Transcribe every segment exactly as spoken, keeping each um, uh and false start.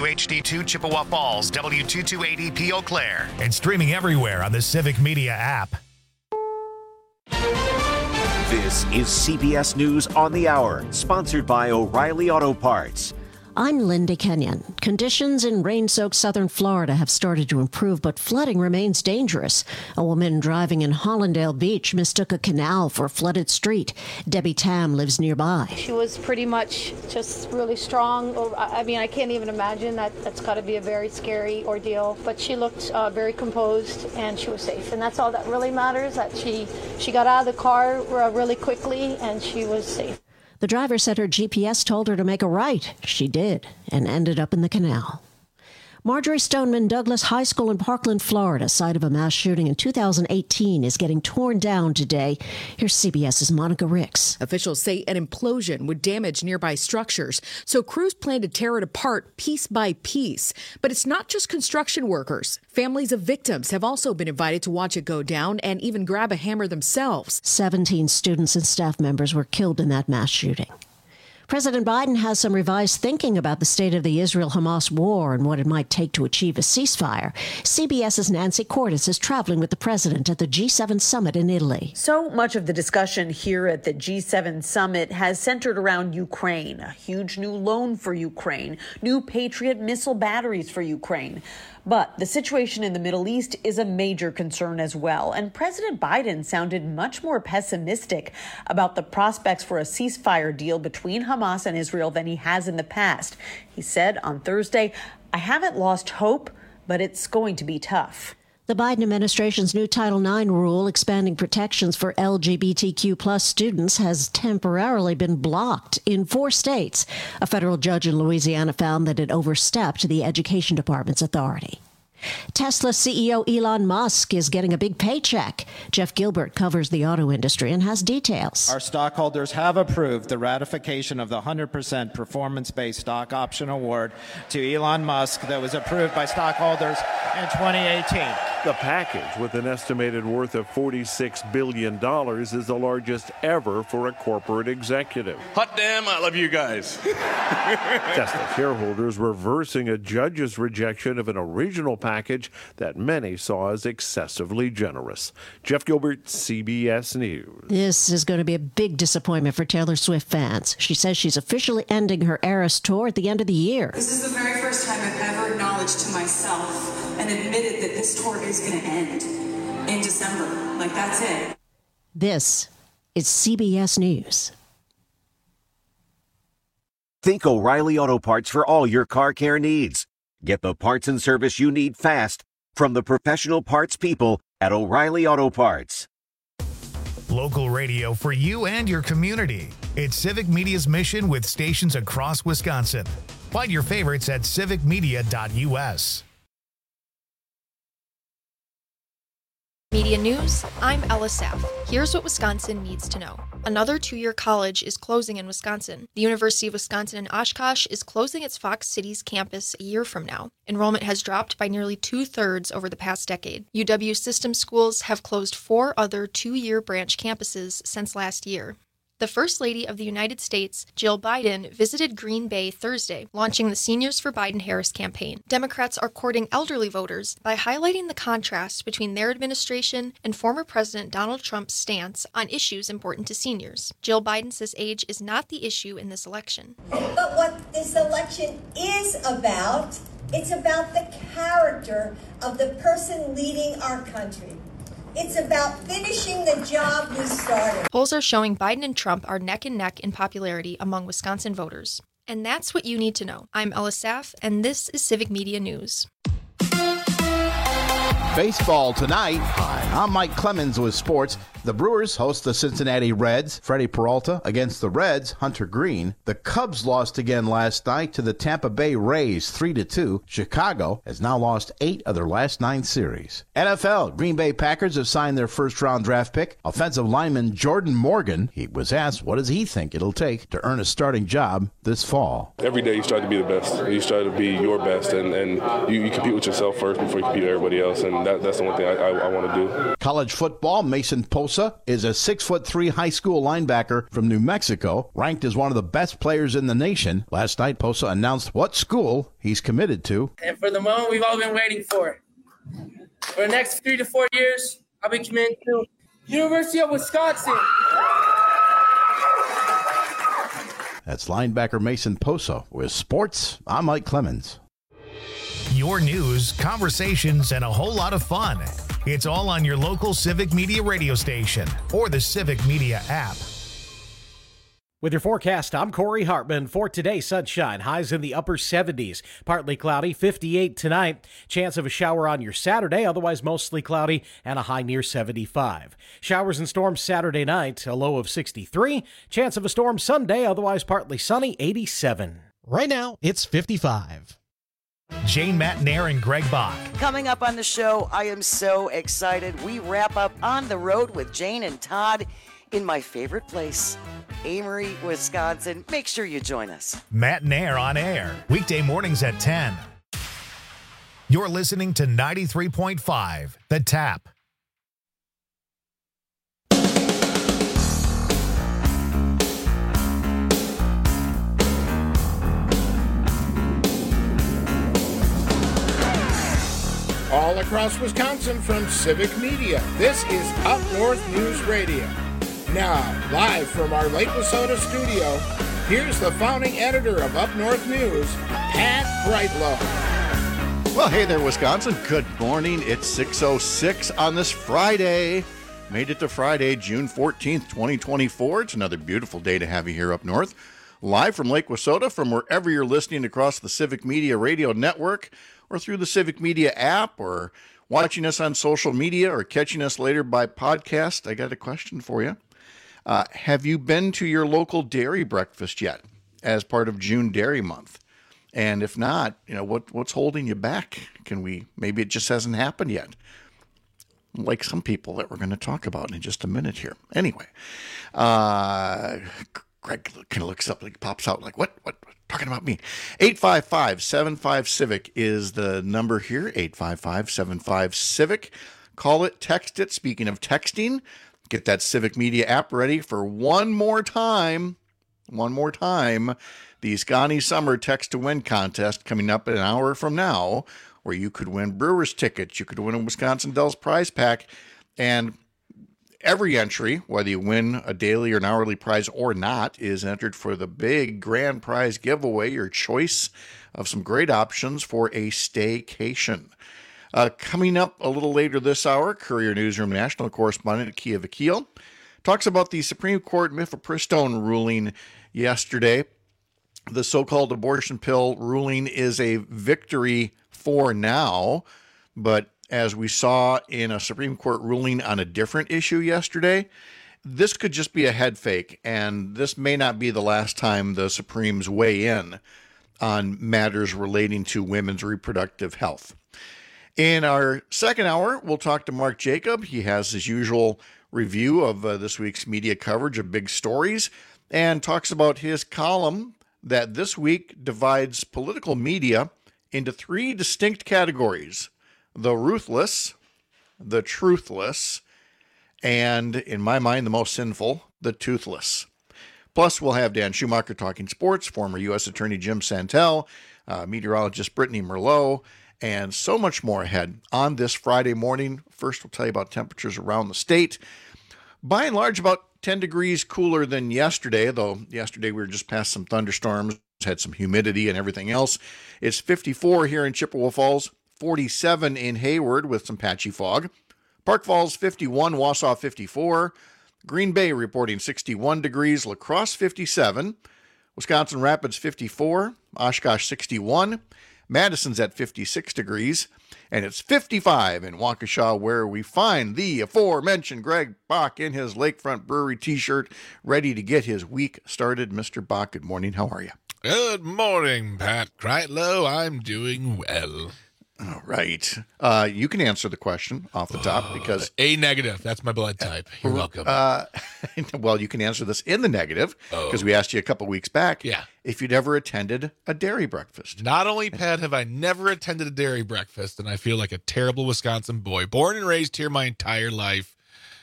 W H D two Chippewa Falls, W two two eight zero P Eau Claire. And streaming everywhere on the Civic Media app. This is C B S News on the Hour, sponsored by O'Reilly Auto Parts. I'm Linda Kenyon. Conditions in rain-soaked southern Florida have started to improve, but flooding remains dangerous. A woman driving in Hollandale Beach mistook a canal for a flooded street. Debbie Tam lives nearby. She was pretty much just really strong. I mean, I can't even imagine that. That's got to be a very scary ordeal. But she looked uh, very composed, and she was safe. And that's all that really matters, that she, she got out of the car uh, really quickly, and she was safe. The driver said her G P S told her to make a right. She did, and ended up in the canal. Marjorie Stoneman Douglas High School in Parkland, Florida, site of a mass shooting in two thousand eighteen, is getting torn down today. Here's CBS's Monica Ricks. Officials say an implosion would damage nearby structures, so crews plan to tear it apart piece by piece. But it's not just construction workers. Families of victims have also been invited to watch it go down and even grab a hammer themselves. seventeen students and staff members were killed in that mass shooting. President Biden has some revised thinking about the state of the Israel-Hamas war and what it might take to achieve a ceasefire. CBS's Nancy Cordes is traveling with the president at the G seven summit in Italy. So much of the discussion here at the G seven summit has centered around Ukraine, a huge new loan for Ukraine, new Patriot missile batteries for Ukraine. But the situation in the Middle East is a major concern as well. And President Biden sounded much more pessimistic about the prospects for a ceasefire deal between Hamas and Israel than he has in the past. He said on Thursday, "I haven't lost hope, but it's going to be tough." The Biden administration's new Title nine rule expanding protections for L G B T Q plus students has temporarily been blocked in four states. A federal judge in Louisiana found that it overstepped the Education Department's authority. Tesla C E O Elon Musk is getting a big paycheck. Jeff Gilbert covers the auto industry and has details. Our stockholders have approved the ratification of the one hundred percent performance-based stock option award to Elon Musk that was approved by stockholders in twenty eighteen. The package, with an estimated worth of forty-six billion dollars, is the largest ever for a corporate executive. Hot damn, I love you guys. Tesla shareholders reversing a judge's rejection of an original package that many saw as excessively generous. Jeff Gilbert, C B S News. This is going to be a big disappointment for Taylor Swift fans. She says she's officially ending her Eras tour at the end of the year. This is the very first time I've ever acknowledged to myself and admitted that this tour is going to end in December. Like, that's it. This is C B S News. Think O'Reilly Auto Parts for all your car care needs. Get the parts and service you need fast from the professional parts people at O'Reilly Auto Parts. Local radio for you and your community. It's Civic Media's mission with stations across Wisconsin. Find your favorites at civic media dot U S. Media News, I'm Ella Saff. Here's what Wisconsin needs to know. Another two-year college is closing in Wisconsin. The University of Wisconsin in Oshkosh is closing its Fox Cities campus a year from now. Enrollment has dropped by nearly two-thirds over the past decade. U W system schools have closed four other two-year branch campuses since last year. The First Lady of the United States, Jill Biden, visited Green Bay Thursday, launching the Seniors for Biden-Harris campaign. Democrats are courting elderly voters by highlighting the contrast between their administration and former President Donald Trump's stance on issues important to seniors. Jill Biden says age is not the issue in this election. But what this election is about, it's about the character of the person leading our country. It's about finishing the job we started. Polls are showing Biden and Trump are neck and neck in popularity among Wisconsin voters. And that's what you need to know. I'm Ella Saff, and this is Civic Media News. Baseball tonight. Hi, I'm Mike Clemens with sports. The Brewers host the Cincinnati Reds. Freddie Peralta against the Reds, Hunter Green. The Cubs lost again last night to the Tampa Bay Rays, three to two. Chicago has now lost eight of their last nine series. N F L, Green Bay Packers have signed their first-round draft pick, offensive lineman Jordan Morgan. He was asked what does he think it'll take to earn a starting job this fall. Every day you strive to be the best. You strive to be your best, and, and you, you compete with yourself first before you compete with everybody else, and that, that's the one thing I, I, I want to do. College football, Mason Posa is a six foot three high school linebacker from New Mexico, ranked as one of the best players in the nation. Last night, Posa announced what school he's committed to. And for the moment we've all been waiting for. For the next three to four years, I'll be committed to University of Wisconsin. That's linebacker Mason Posa. With sports, I'm Mike Clemens. Your news, conversations, and a whole lot of fun. It's all on your local Civic Media radio station or the Civic Media app. With your forecast, I'm Corey Hartman. For today, sunshine, highs in the upper seventies. Partly cloudy, fifty-eight tonight. Chance of a shower on your Saturday, otherwise mostly cloudy, and a high near seventy-five. Showers and storms Saturday night, a low of sixty-three. Chance of a storm Sunday, otherwise partly sunny, eighty-seven. Right now, it's fifty-five. Jane Matnair and Greg Bach. Coming up on the show, I am so excited. We wrap up On the Road with Jane and Todd in my favorite place, Amory, Wisconsin. Make sure you join us. Matnair on air, weekday mornings at ten. You're listening to ninety-three point five, The Tap. All across Wisconsin from Civic Media, this is Up North News Radio. Now, live from our Lake Wissota studio, here's the founding editor of Up North News, Pat Brightlow. Well, hey there, Wisconsin. Good morning. It's six oh six on this Friday. Made it to Friday, June fourteenth, twenty twenty-four. It's another beautiful day to have you here up north. Live from Lake Wissota, from wherever you're listening across the Civic Media Radio Network, or through the Civic Media app, or watching us on social media, or catching us later by podcast. I got a question for you. Uh, have you been to your local dairy breakfast yet as part of June Dairy Month? And if not, you know, what what's holding you back? Can we, maybe it just hasn't happened yet. Like some people that we're going to talk about in just a minute here. Anyway, uh, Greg kind of looks up, like pops out like, what, what, what? Talking about me. eight five five, seven five, CIVIC is the number here, eight five five, seven five, CIVIC. Call it, text it. Speaking of texting, get that Civic Media app ready for one more time, one more time, the Scotty Summer Text to Win contest coming up an hour from now, where you could win Brewers tickets, you could win a Wisconsin Dells prize pack, and every entry, whether you win a daily or an hourly prize or not, is entered for the big grand prize giveaway, your choice of some great options for a staycation. Uh, coming up a little later this hour, Courier Newsroom national correspondent Kia Vakil talks about the Supreme Court mifepristone ruling yesterday. The so-called abortion pill ruling is a victory for now, but as we saw in a Supreme Court ruling on a different issue yesterday, this could just be a head fake, and this may not be the last time the Supremes weigh in on matters relating to women's reproductive health. In our second hour, we'll talk to Mark Jacob. He has his usual review of uh, this week's media coverage of big stories and talks about his column that this week divides political media into three distinct categories: the ruthless, the truthless, and, in my mind, the most sinful, the toothless. Plus, we'll have Dan Schumacher talking sports, former U S Attorney Jim Santel, uh, meteorologist Brittany Merlot, and so much more ahead on this Friday morning. First, we'll tell you about temperatures around the state. By and large, about ten degrees cooler than yesterday, though yesterday we were just past some thunderstorms, had some humidity and everything else. It's fifty-four here in Chippewa Falls, forty-seven in Hayward with some patchy fog. Park Falls fifty-one, Wausau fifty-four. Green Bay reporting sixty-one degrees, La Crosse fifty-seven. Wisconsin Rapids fifty-four, Oshkosh sixty-one. Madison's at fifty-six degrees, and it's fifty-five in Waukesha, where we find the aforementioned Greg Bach in his Lakefront Brewery t-shirt, ready to get his week started. Mister Bach, good morning. How are you? Good morning, Pat Kreitlow. I'm doing well. All right. Uh, you can answer the question off the top because A negative. That's my blood type. You're welcome. Uh, well, you can answer this in the negative because oh. we asked you a couple weeks back. Yeah. If you'd ever attended a dairy breakfast. Not only, Pat, have I never attended a dairy breakfast, and I feel like a terrible Wisconsin boy, born and raised here my entire life,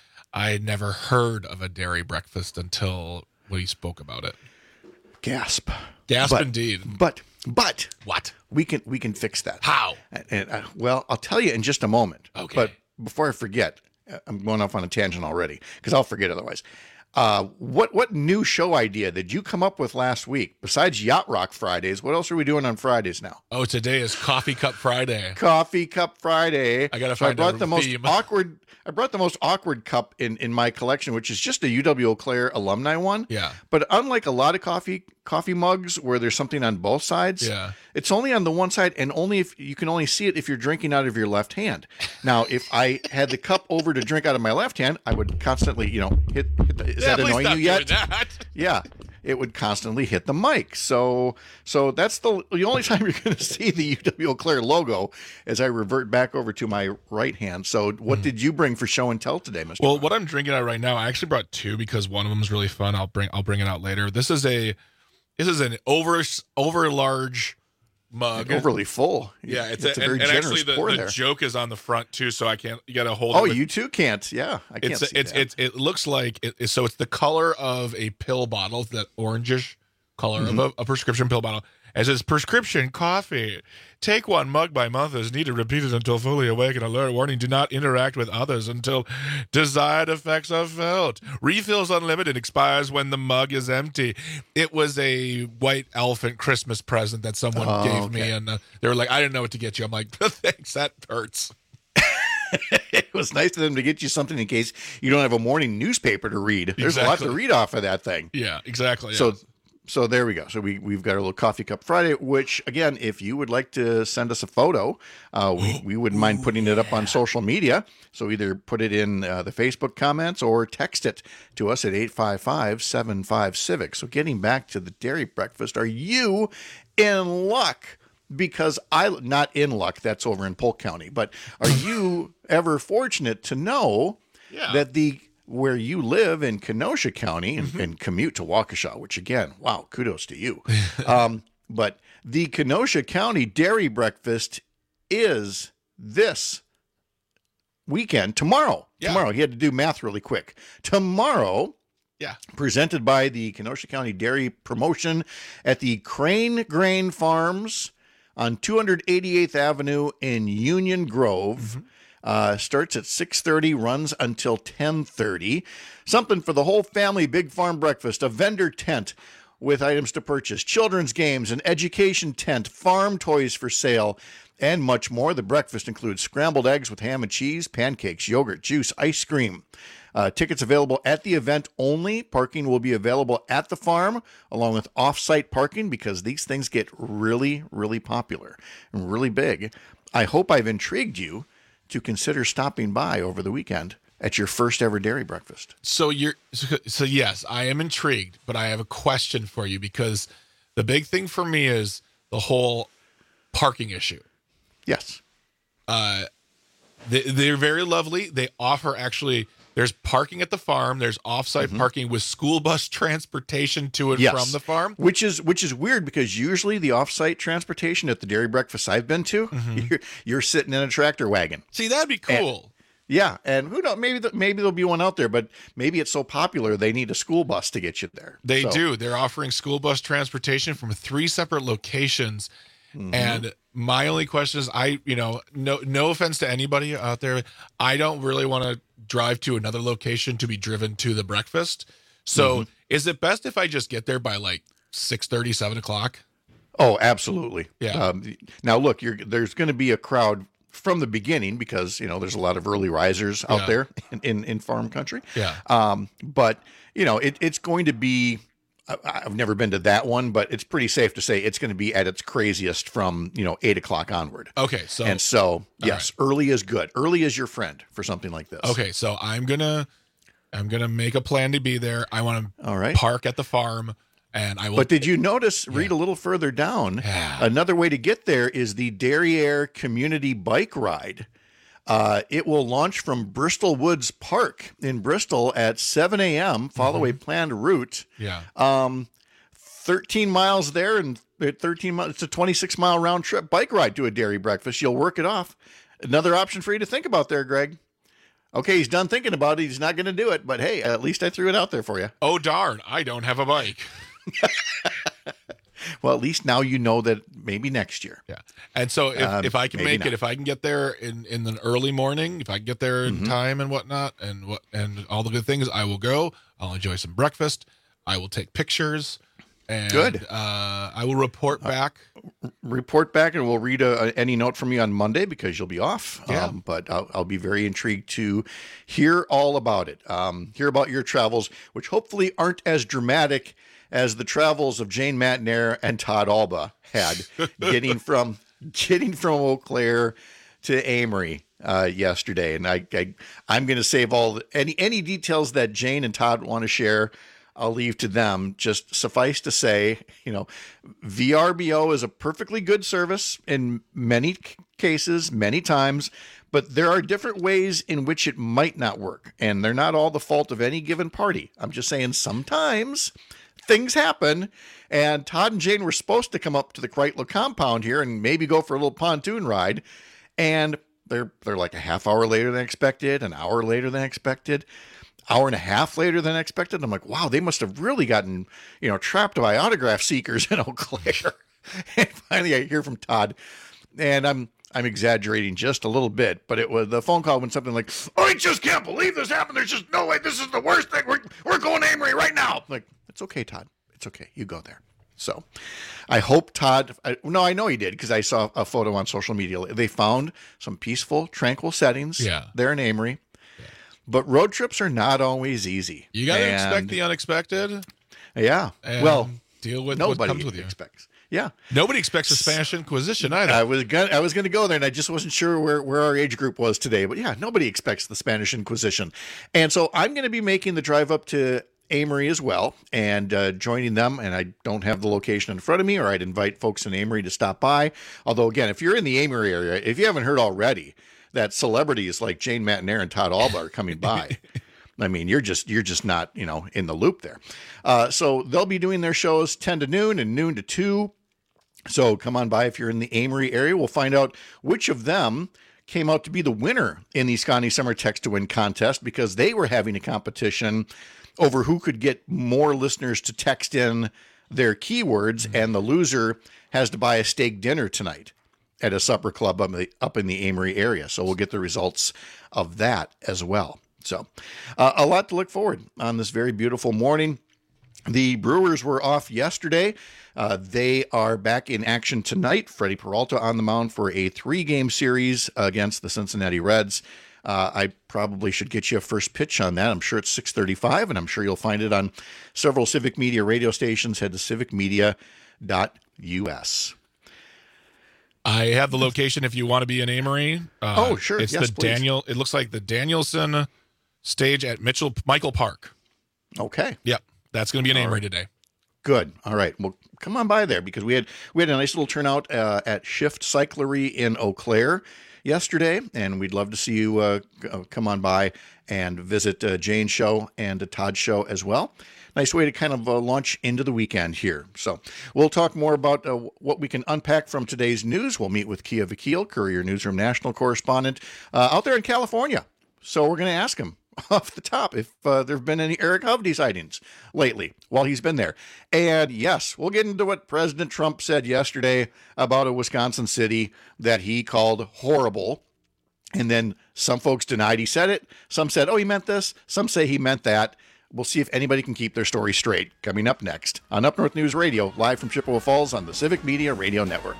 I had never heard of a dairy breakfast until we spoke about it. Gasp. Gasp but, indeed. But, but. What? We can we can fix that. How? And, and uh, well, I'll tell you in just a moment. Okay. But before I forget, I'm going off on a tangent already because I'll forget otherwise. Uh, what what new show idea did you come up with last week besides Yacht Rock Fridays? What else are we doing on Fridays now? Oh, today is Coffee Cup Friday. Coffee Cup Friday. I gotta so find I brought a the most theme. awkward. I brought the most awkward cup in, in my collection, which is just a U W Eau Claire alumni one. Yeah. But unlike a lot of coffee coffee mugs where there's something on both sides, yeah. it's only on the one side, and only if you can only see it if you're drinking out of your left hand. Now, if I had the cup over to drink out of my left hand, I would constantly, you know, hit. hit the, is yeah, that annoying you yet? That. Yeah. It would constantly hit the mic. So so that's the the only time you're going to see the U W Eau Claire logo as I revert back over to my right hand. So what mm. did you bring for show and tell today, Mister Well, Bob? what I'm drinking out right now, I actually brought two because one of them is really fun. I'll bring I'll bring it out later. This is a this is an over over large mug. Like overly full. Yeah, it's, it's a, a very and, and generous actually the, pour the there. joke is on the front too, so I can't. You got to hold. Oh, it with, you too can't. Yeah, I can't it's see it's that. it's it looks like it, so it's the color of a pill bottle, that orangish color mm-hmm. of a, a prescription pill bottle. As is prescription coffee. Take one mug by month as needed, repeated until fully awake and alert. Warning, do not interact with others until desired effects are felt. Refills unlimited, expires when the mug is empty. It was a white elephant Christmas present that someone oh, gave okay. me, and uh, they were like, I didn't know what to get you. I'm like, thanks, that hurts. It was nice of them to get you something in case you don't have a morning newspaper to read. There's exactly. a lot to read off of that thing. Yeah, exactly. So. Yeah. So there we go. So we, we've got our little Coffee Cup Friday, which, again, if you would like to send us a photo, uh, we, we wouldn't mind putting it up on social media. So either put it in uh, the Facebook comments or text it to us at eight five five, seven five, CIVIC. So getting back to the dairy breakfast, are you in luck? Because I, not in luck, that's over in Polk County, but are you ever fortunate to know yeah. that the where you live in Kenosha County and, mm-hmm. and commute to Waukesha, which again, wow, kudos to you. um, but the Kenosha County Dairy Breakfast is this weekend, tomorrow. Yeah. Tomorrow. He had to do math really quick. Tomorrow, yeah, presented by the Kenosha County Dairy Promotion at the Crane Grain Farms on two eighty-eighth Avenue in Union Grove. Mm-hmm. Uh, starts at six thirty, runs until ten thirty. Something for the whole family, big farm breakfast, a vendor tent with items to purchase, children's games, an education tent, farm toys for sale, and much more. The breakfast includes scrambled eggs with ham and cheese, pancakes, yogurt, juice, ice cream. Uh, tickets available at the event only. Parking will be available at the farm along with off-site parking because these things get really, really popular and really big. I hope I've intrigued you to consider stopping by over the weekend at your first ever dairy breakfast. So you're so, so yes, I am intrigued, but I have a question for you because the big thing for me is the whole parking issue. Yes. Uh, they, they're very lovely. They offer actually, there's parking at the farm. There's offsite mm-hmm. parking with school bus transportation to and yes. from the farm. Which is which is weird because usually the offsite transportation at the dairy breakfast I've been to, mm-hmm. you're, you're sitting in a tractor wagon. See, that'd be cool. And, yeah, and who knows? Maybe the, maybe there'll be one out there, but maybe it's so popular they need a school bus to get you there. They so. do. They're offering school bus transportation from three separate locations. Mm-hmm. And my only question is, I, you know, no, no offense to anybody out there, I don't really want to drive to another location to be driven to the breakfast. So mm-hmm. is it best if I just get there by like six thirty, seven o'clock? Oh, absolutely. Yeah. Um, now look, you're, there's going to be a crowd from the beginning because, you know, there's a lot of early risers out yeah. there in, in, in farm country. Yeah. Um, but you know, it, it's going to be, I've never been to that one, but it's pretty safe to say it's going to be at its craziest from, you know, eight o'clock onward. Okay. So, and so, yes, right. early is good. Early is your friend for something like this. Okay. So I'm going to, I'm going to make a plan to be there. I want to All right. park at the farm, And I will. But did you notice, read yeah. a little further down, yeah. another way to get there is the Derriere Community Bike Ride. Uh, it will launch from Bristol Woods Park in Bristol at seven a.m., follow mm-hmm. a planned route. Yeah. Um, thirteen miles there and thirteen miles. It's a twenty-six mile round trip bike ride to a dairy breakfast. You'll work it off. Another option for you to think about there, Greg. Okay, he's done thinking about it. He's not going to do it, but hey, at least I threw it out there for you. Oh, darn. I don't have a bike. Well, at least now you know that maybe next year. Yeah. And so if, um, if I can make not. it, if I can get there in, in the early morning, if I can get there in mm-hmm. time and whatnot and what and all the good things, I will go. I'll enjoy some breakfast. I will take pictures. And, Good. Uh, I will report back. Uh, report back, and we'll read a, a, any note from you on Monday because you'll be off. Yeah. Um, but I'll, I'll be very intrigued to hear all about it. Um, hear about your travels, which hopefully aren't as dramatic as the travels of Jane Matnair and Todd Alba had, getting from getting from Eau Claire to Amory uh, yesterday. And I, I I'm going to save all the, any any details that Jane and Todd want to share. I'll leave to them. Just suffice to say, you know, V R B O is a perfectly good service in many cases, many times, but there are different ways in which it might not work, and they're not all the fault of any given party. I'm just saying sometimes things happen, and Todd and Jane were supposed to come up to the Kreitlow compound here and maybe go for a little pontoon ride, and they're they're like a half hour later than expected, an hour later than expected. Hour and a half later than expected. I'm like, wow, they must have really gotten, you know, trapped by autograph seekers in Eau Claire. And finally I hear from Todd, and I'm I'm exaggerating just a little bit, but it was the phone call went something like, oh, I just can't believe this happened. There's just no way. This is the worst thing. We're we're going to Amory right now. I'm like, it's okay, Todd. It's okay. You go there. So I hope Todd, I, no, I know he did because I saw a photo on social media. They found some peaceful, tranquil settings yeah. there in Amory. But road trips are not always easy. You got to expect the unexpected. Yeah. And well, deal with nobody what comes with you. expects. Yeah. Nobody expects a Spanish Inquisition either. I was gonna, I was going to go there, and I just wasn't sure where, where our age group was today. But yeah, nobody expects the Spanish Inquisition. And so I'm going to be making the drive up to Amory as well and uh, joining them. And I don't have the location in front of me, or I'd invite folks in Amory to stop by. Although, again, if you're in the Amory area, if you haven't heard already, that celebrities like Jane Matnair and Todd Alba are coming by. I mean, you're just you're just not, you know, in the loop there. Uh, so they'll be doing their shows ten to noon and noon to two. So come on by if you're in the Amory area. We'll find out which of them came out to be the winner in the Scotty Summer Text to Win contest, because they were having a competition over who could get more listeners to text in their keywords, mm-hmm. and the loser has to buy a steak dinner tonight at a supper club up in, the, up in the Amory area. So we'll get the results of that as well. So uh, a lot to look forward on this very beautiful morning. The Brewers were off yesterday. Uh, they are back in action tonight. Freddie Peralta on the mound for a three-game series against the Cincinnati Reds. Uh, I probably should get you a first pitch on that. I'm sure it's six thirty-five, and I'm sure you'll find it on several Civic Media radio stations. Head to civic media dot U S. I have the location if you want to be in Amory. Uh, oh, sure. It's yes, the please. Daniel. It looks like the Danielson stage at Mitchell Michael Park. Okay. Yep, that's going to be in All Amory right. today. Good. All right. Well, come on by there, because we had we had a nice little turnout uh, at Shift Cyclery in Eau Claire yesterday, and we'd love to see you uh, come on by and visit uh, Jane's show and Todd's show as well. Nice way to kind of uh, launch into the weekend here. So we'll talk more about uh, what we can unpack from today's news. We'll meet with Kia Vakil, Courier Newsroom national correspondent uh, out there in California. So we're going to ask him off the top if uh, there have been any Eric Hovde sightings lately while he's been there. And yes, we'll get into what President Trump said yesterday about a Wisconsin city that he called horrible. And then some folks denied he said it. Some said, oh, he meant this. Some say he meant that. We'll see if anybody can keep their story straight. Coming up next on Up North News Radio, live from Chippewa Falls on the Civic Media Radio Network.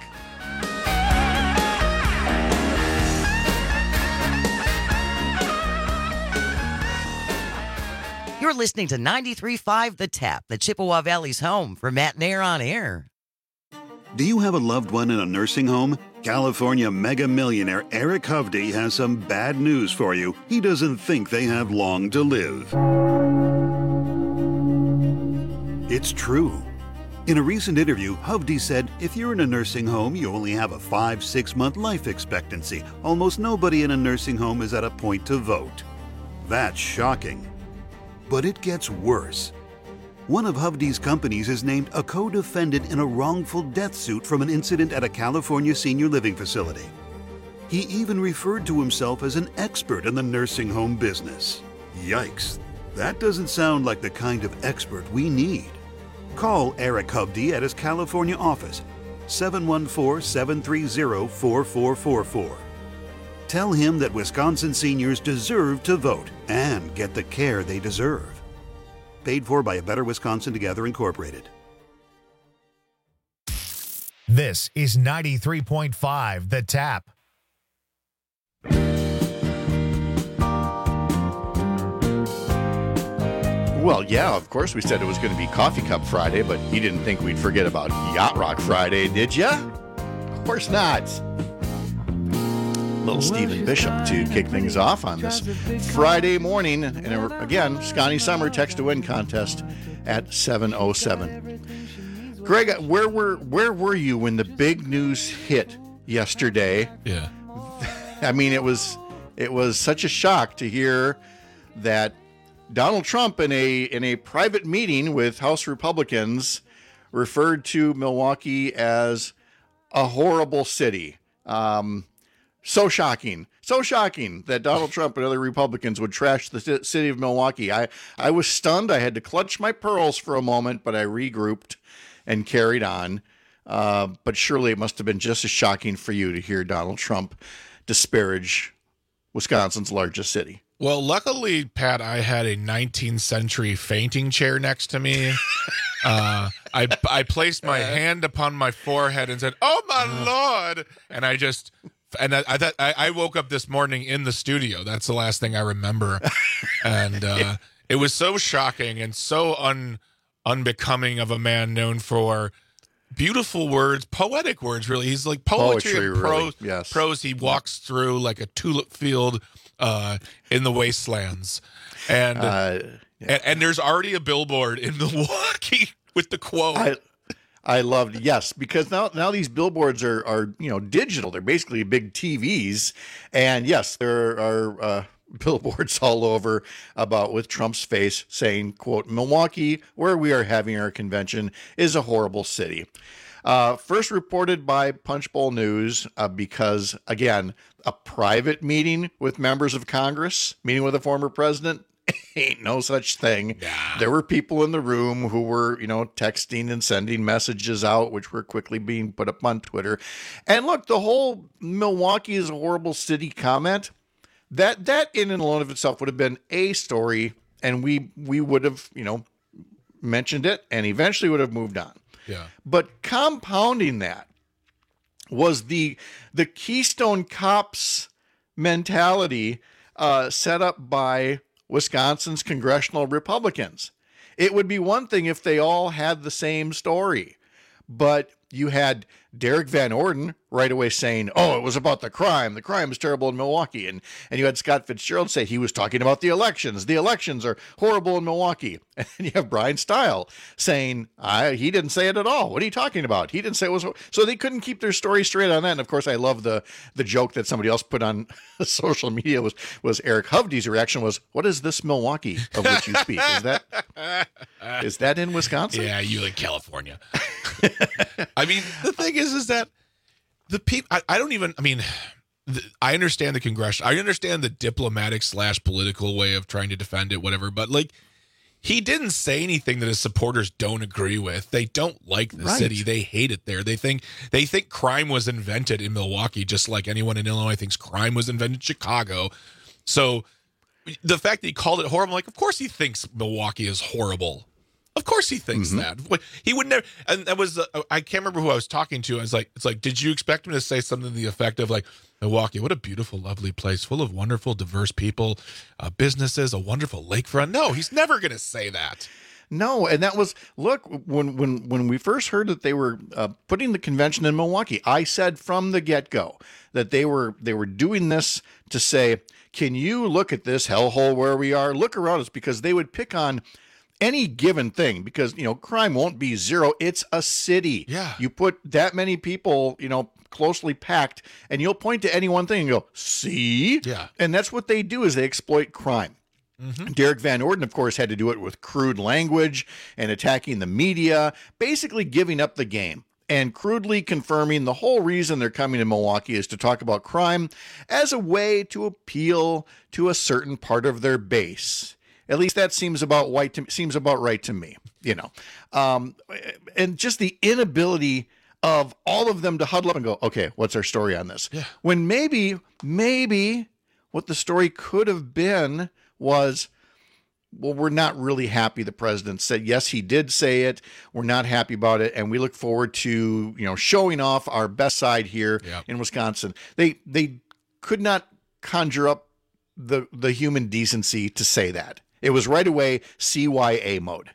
You're listening to ninety-three point five The Tap, the Chippewa Valley's home for Matt Nair on Air. Do you have a loved one in a nursing home? California mega millionaire Eric Hovde has some bad news for you. He doesn't think they have long to live. It's true. In a recent interview, Hovde said, if you're in a nursing home, you only have a five, six month life expectancy. Almost nobody in a nursing home is at a point to vote. That's shocking. But it gets worse. One of Hovde's companies is named a co-defendant in a wrongful death suit from an incident at a California senior living facility. He even referred to himself as an expert in the nursing home business. Yikes. That doesn't sound like the kind of expert we need. Call Eric Hovde at his California office, seven one four, seven three zero, four four four four. Tell him that Wisconsin seniors deserve to vote and get the care they deserve. Paid for by A Better Wisconsin Together Incorporated. This is ninety-three point five The Tap. Well, yeah, of course we said it was going to be Coffee Cup Friday, but you didn't think we'd forget about Yacht Rock Friday, did ya? Of course not. Little Stephen Bishop to kick things off on this Friday morning. And again, Scotty Summer text to win contest at seven oh seven. Greg, where were where were you when the big news hit yesterday? Yeah. I mean, it was it was such a shock to hear that Donald Trump, in a in a private meeting with House Republicans, referred to Milwaukee as a horrible city. Um, so shocking, so shocking that Donald Trump and other Republicans would trash the c- city of Milwaukee. I, I was stunned. I had to clutch my pearls for a moment, but I regrouped and carried on. Uh, but surely it must have been just as shocking for you to hear Donald Trump disparage Wisconsin's largest city. Well, luckily, Pat, I had a nineteenth century fainting chair next to me. uh, I I placed my hand upon my forehead and said, "Oh my Lord!" And I just and I I, thought, I I woke up this morning in the studio. That's the last thing I remember, and uh, it was so shocking and so un unbecoming of a man known for beautiful words, poetic words. Really, he's like poetry, Poetry and prose. really, yes. Prose. He walks through like a tulip field. Uh, in the wastelands, and, Uh, and and there's already a billboard in Milwaukee with the quote. I, I loved yes because now now these billboards are are you know digital. They're basically big T Vs, and yes, there are uh, billboards all over about with Trump's face saying, "quote Milwaukee, where we are having our convention, is a horrible city." Uh, first reported by Punchbowl News uh, because, again, a private meeting with members of Congress, meeting with a former president, ain't no such thing. Nah. There were people in the room who were, you know, texting and sending messages out, which were quickly being put up on Twitter. And look, the whole Milwaukee is a horrible city comment, that that in and alone of itself would have been a story, and we we would have, you know, mentioned it and eventually would have moved on. Yeah. But compounding that was the the Keystone Cops mentality uh, set up by Wisconsin's congressional Republicans. It would be one thing if they all had the same story, but you had Derek Van Orden right away saying, oh, it was about the crime. The crime is terrible in Milwaukee. And and you had Scott Fitzgerald say he was talking about the elections. The elections are horrible in Milwaukee. And you have Brian Stile saying, I, he didn't say it at all. What are you talking about? He didn't say it was. So they couldn't keep their story straight on that. And of course, I love the the joke that somebody else put on social media was, was Eric Hovde's reaction was, what is this Milwaukee of which you speak? Is that is that in Wisconsin? Yeah, you like California. I mean, the thing is, is that the people, I, I don't even, I mean, the, I understand the congressional, I understand the diplomatic slash political way of trying to defend it, whatever, but like, he didn't say anything that his supporters don't agree with. They don't like the Right. city. They hate it there. They think, they think crime was invented in Milwaukee, just like anyone in Illinois thinks crime was invented in Chicago. So the fact that he called it horrible, like, of course he thinks Milwaukee is horrible. Of course he thinks Mhm. that. What- He would never, and that was, uh, I can't remember who I was talking to. I was like, it's like, did you expect him to say something to the effect of like, Milwaukee, what a beautiful, lovely place full of wonderful, diverse people, uh, businesses, a wonderful lakefront. No, he's never going to say that. No, and that was look when when when we first heard that they were uh, putting the convention in Milwaukee. I said from the get-go that they were they were doing this to say, can you look at this hellhole where we are? Look around us, because they would pick on any given thing, because, you know, crime won't be zero. It's a city. Yeah. You put that many people, you know, closely packed, and you'll point to any one thing and go, see? Yeah. And that's what they do, is they exploit crime. Mm-hmm. Derek Van Orden, of course, had to do it with crude language and attacking the media, basically giving up the game and crudely confirming the whole reason they're coming to Milwaukee is to talk about crime as a way to appeal to a certain part of their base. At least that seems about right to, seems about right to me, you know. Um, and just the inability of all of them to huddle up and go, okay, what's our story on this? Yeah. When maybe, maybe what the story could have been was, well, we're not really happy the president said, yes, he did say it. We're not happy about it. And we look forward to, you know, showing off our best side here Yep. in Wisconsin. They they could not conjure up the the human decency to say that. It was right away C Y A mode.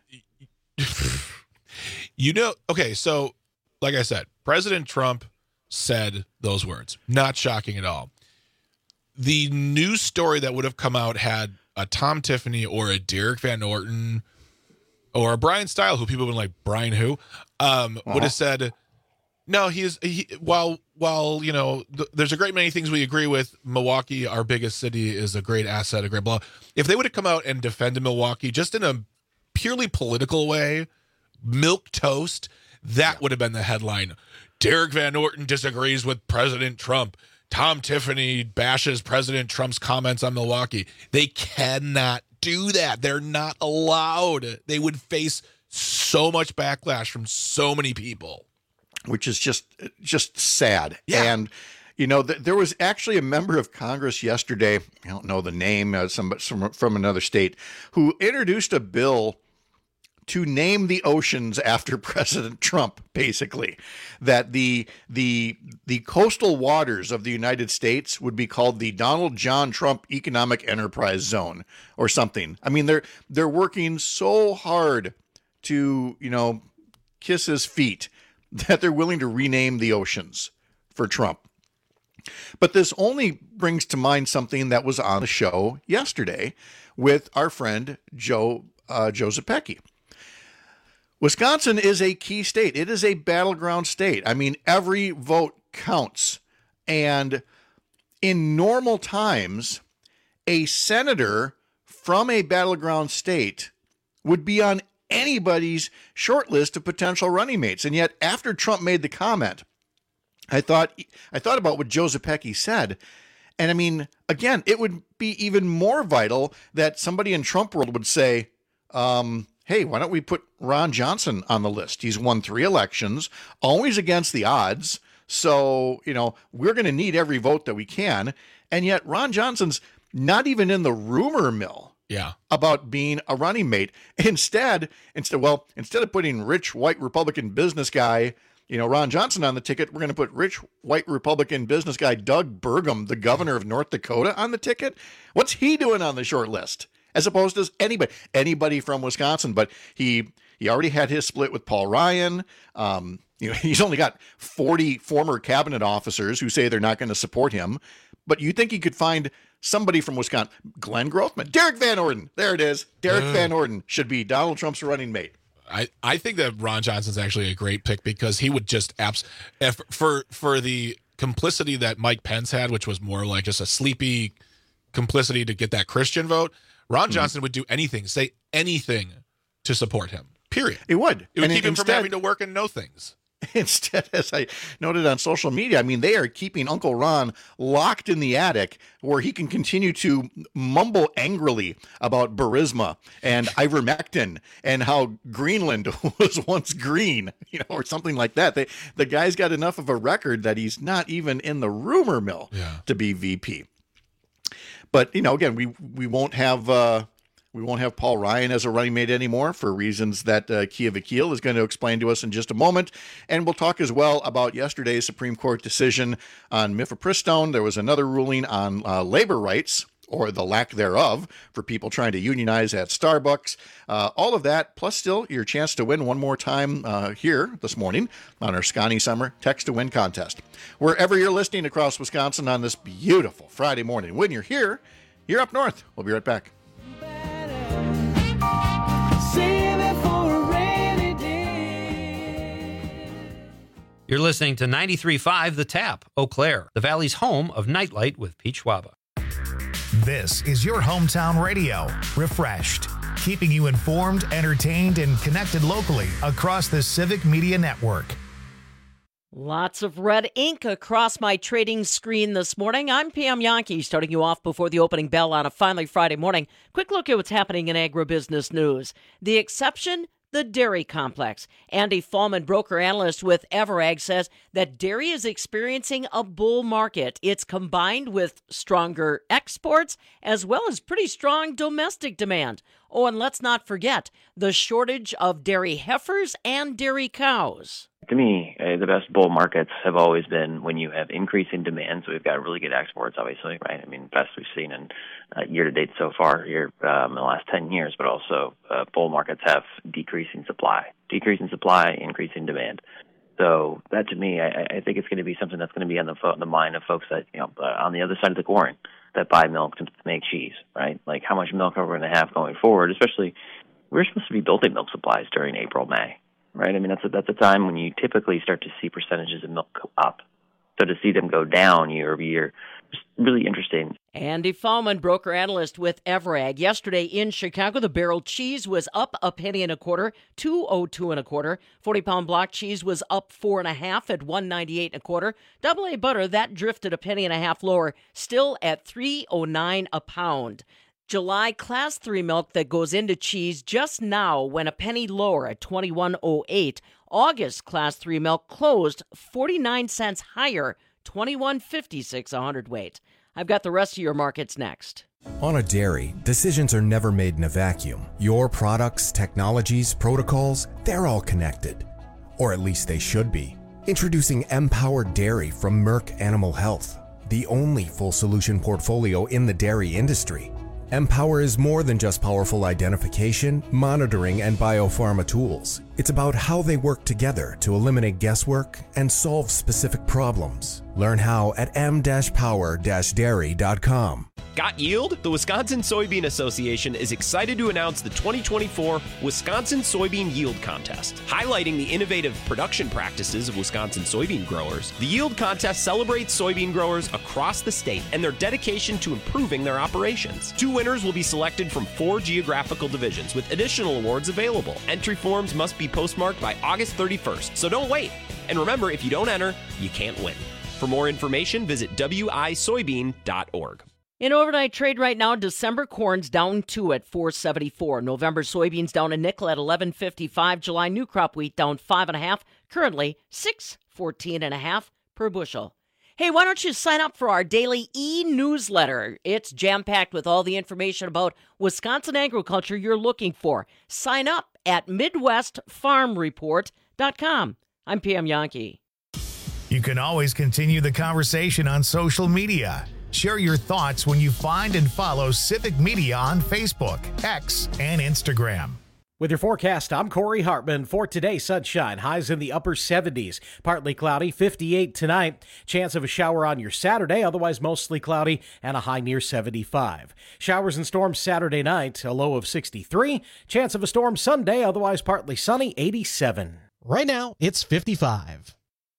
You know, okay, so like I said, President Trump said those words. Not shocking at all. The news story that would have come out had a Tom Tiffany or a Derek Van Orden or a Brian Style, who people have been like, Brian who, um, Uh-huh. would have said, no, he is, he, while, while, you know, th- there's a great many things we agree with. Milwaukee, our biggest city, is a great asset, a great blah. If they would have come out and defended Milwaukee just in a purely political way, milk toast, that would have been the headline. Derek Van Orden disagrees with President Trump. Tom Tiffany bashes President Trump's comments on Milwaukee. They cannot do that. They're not allowed. They would face so much backlash from so many people. Which is just just sad. Yeah. And, you know, th- there was actually a member of Congress yesterday, I don't know the name, uh, some, some from another state, who introduced a bill to name the oceans after President Trump, basically, that the the the coastal waters of the United States would be called the Donald John Trump Economic Enterprise Zone or something. I mean, they're they're working so hard to, you know, kiss his feet that they're willing to rename the oceans for Trump. But this only brings to mind something that was on the show yesterday with our friend Joe uh, Joe Zepecki. Wisconsin is a key state. It is a battleground state. I mean, every vote counts. And in normal times, a senator from a battleground state would be on anybody's short list of potential running mates. And yet, after Trump made the comment, I thought I thought about what Joe Zepecki said. And I mean, again, it would be even more vital that somebody in Trump world would say, um, hey, why don't we put Ron Johnson on the list? He's won three elections, always against the odds. So, you know, we're going to need every vote that we can. And yet Ron Johnson's not even in the rumor mill Yeah. about being a running mate. Instead, instead, well, instead of putting rich white Republican business guy, you know, Ron Johnson on the ticket, we're going to put rich white Republican business guy Doug Burgum, the governor of North Dakota, on the ticket. What's he doing on the short list? As opposed to anybody, anybody from Wisconsin, but he he already had his split with Paul Ryan. Um, you know, he's only got forty former cabinet officers who say they're not going to support him. But you think he could find somebody from Wisconsin? Glenn Grothman, Derek Van Orden, there it is. Derek Uh. Van Orden should be Donald Trump's running mate. I, I think that Ron Johnson's actually a great pick because he would just abs if, for for the complicity that Mike Pence had, which was more like just a sleepy complicity to get that Christian vote. Ron Johnson mm-hmm. would do anything, say anything to support him. Period. It would. It would and keep him instead, from having to work and know things. Instead, as I noted on social media, I mean, they are keeping Uncle Ron locked in the attic where he can continue to mumble angrily about Burisma and ivermectin and how Greenland was once green, you know, or something like that. They, the guy's got enough of a record that he's not even in the rumor mill yeah. to be V P. But, you know, again, we we won't have uh, we won't have Paul Ryan as a running mate anymore for reasons that uh, Kia Vakil is going to explain to us in just a moment. And we'll talk as well about yesterday's Supreme Court decision on mifepristone. There was another ruling on uh, labor rights, or the lack thereof, for people trying to unionize at Starbucks. Uh, all of that, plus still your chance to win one more time uh, here this morning on our Scotty Summer Text to Win contest. Wherever you're listening across Wisconsin on this beautiful Friday morning, when you're here, you're up north. We'll be right back. See You're listening to ninety-three point five The Tap, Eau Claire, the Valley's home of Nightlight with Pete Schwaba. This is your hometown radio, refreshed, keeping you informed, entertained, and connected locally across the Civic Media Network. Lots of red ink across my trading screen this morning. I'm Pam Yankee, starting you off before the opening bell on a finally Friday morning. Quick look at what's happening in agribusiness news. The exception, the dairy complex. Andy Fallman, broker analyst with Everag, says that dairy is experiencing a bull market. It's combined with stronger exports as well as pretty strong domestic demand. Oh, and let's not forget the shortage of dairy heifers and dairy cows. To me, uh, the best bull markets have always been when you have increasing demand. So we've got really good exports, obviously, right? I mean, best we've seen in uh, year-to-date so far here um, in the last ten years, but also uh, bull markets have decreasing supply. Decreasing supply, increasing demand. So that, to me, I, I think it's going to be something that's going to be on the, fo- the mind of folks that, you know, uh, on the other side of the coin, that buy milk to make cheese, right? Like, how much milk are we going to have going forward? Especially, we're supposed to be building milk supplies during April, May. Right, I mean that's a, that's a time when you typically start to see percentages of milk go up. So to see them go down year over year is really interesting. Andy Fallman, broker analyst with Everag. Yesterday in Chicago, the barrel cheese was up a penny and a quarter, two oh two and a quarter. Forty pound block cheese was up four and a half at one ninety eight and a quarter. Double A butter that drifted a penny and a half lower, still at three oh nine a pound. July Class three milk that goes into cheese just now went a penny lower at twenty-one oh eight. August Class three milk closed forty-nine cents higher, twenty-one fifty-six a hundredweight. I've got the rest of your markets next. On a dairy, decisions are never made in a vacuum. Your products, technologies, protocols, they're all connected. Or at least they should be. Introducing Empowered Dairy from Merck Animal Health, the only full solution portfolio in the dairy industry. Empower is more than just powerful identification, monitoring, and biopharma tools. It's about how they work together to eliminate guesswork and solve specific problems. Learn how at m dash power dash dairy dot com. Got yield? The Wisconsin Soybean Association is excited to announce the twenty twenty-four Wisconsin Soybean Yield Contest. Highlighting the innovative production practices of Wisconsin soybean growers, the Yield Contest celebrates soybean growers across the state and their dedication to improving their operations. Two winners will be selected from four geographical divisions, with additional awards available. Entry forms must be postmarked by August thirty-first, so don't wait. And remember, if you don't enter, you can't win. For more information, visit w i soybean dot org. In overnight trade right now, December corn's down two at four seventy-four. November soybeans down a nickel at eleven fifty-five. July new crop wheat down five and a half. Currently six fourteen and a half per bushel. Hey, why don't you sign up for our daily e-newsletter? It's jam-packed with all the information about Wisconsin agriculture you're looking for. Sign up at midwest farm report dot com. I'm Pam Yankee. You can always continue the conversation on social media. Share your thoughts when you find and follow Civic Media on Facebook, X, and Instagram. With your forecast, I'm Corey Hartman. For today, sunshine, highs in the upper seventies. Partly cloudy, fifty-eight tonight. Chance of a shower on your Saturday, otherwise mostly cloudy, and a high near seventy-five. Showers and storms Saturday night, a low of sixty-three. Chance of a storm Sunday, otherwise partly sunny, eighty-seven. Right now, it's fifty-five.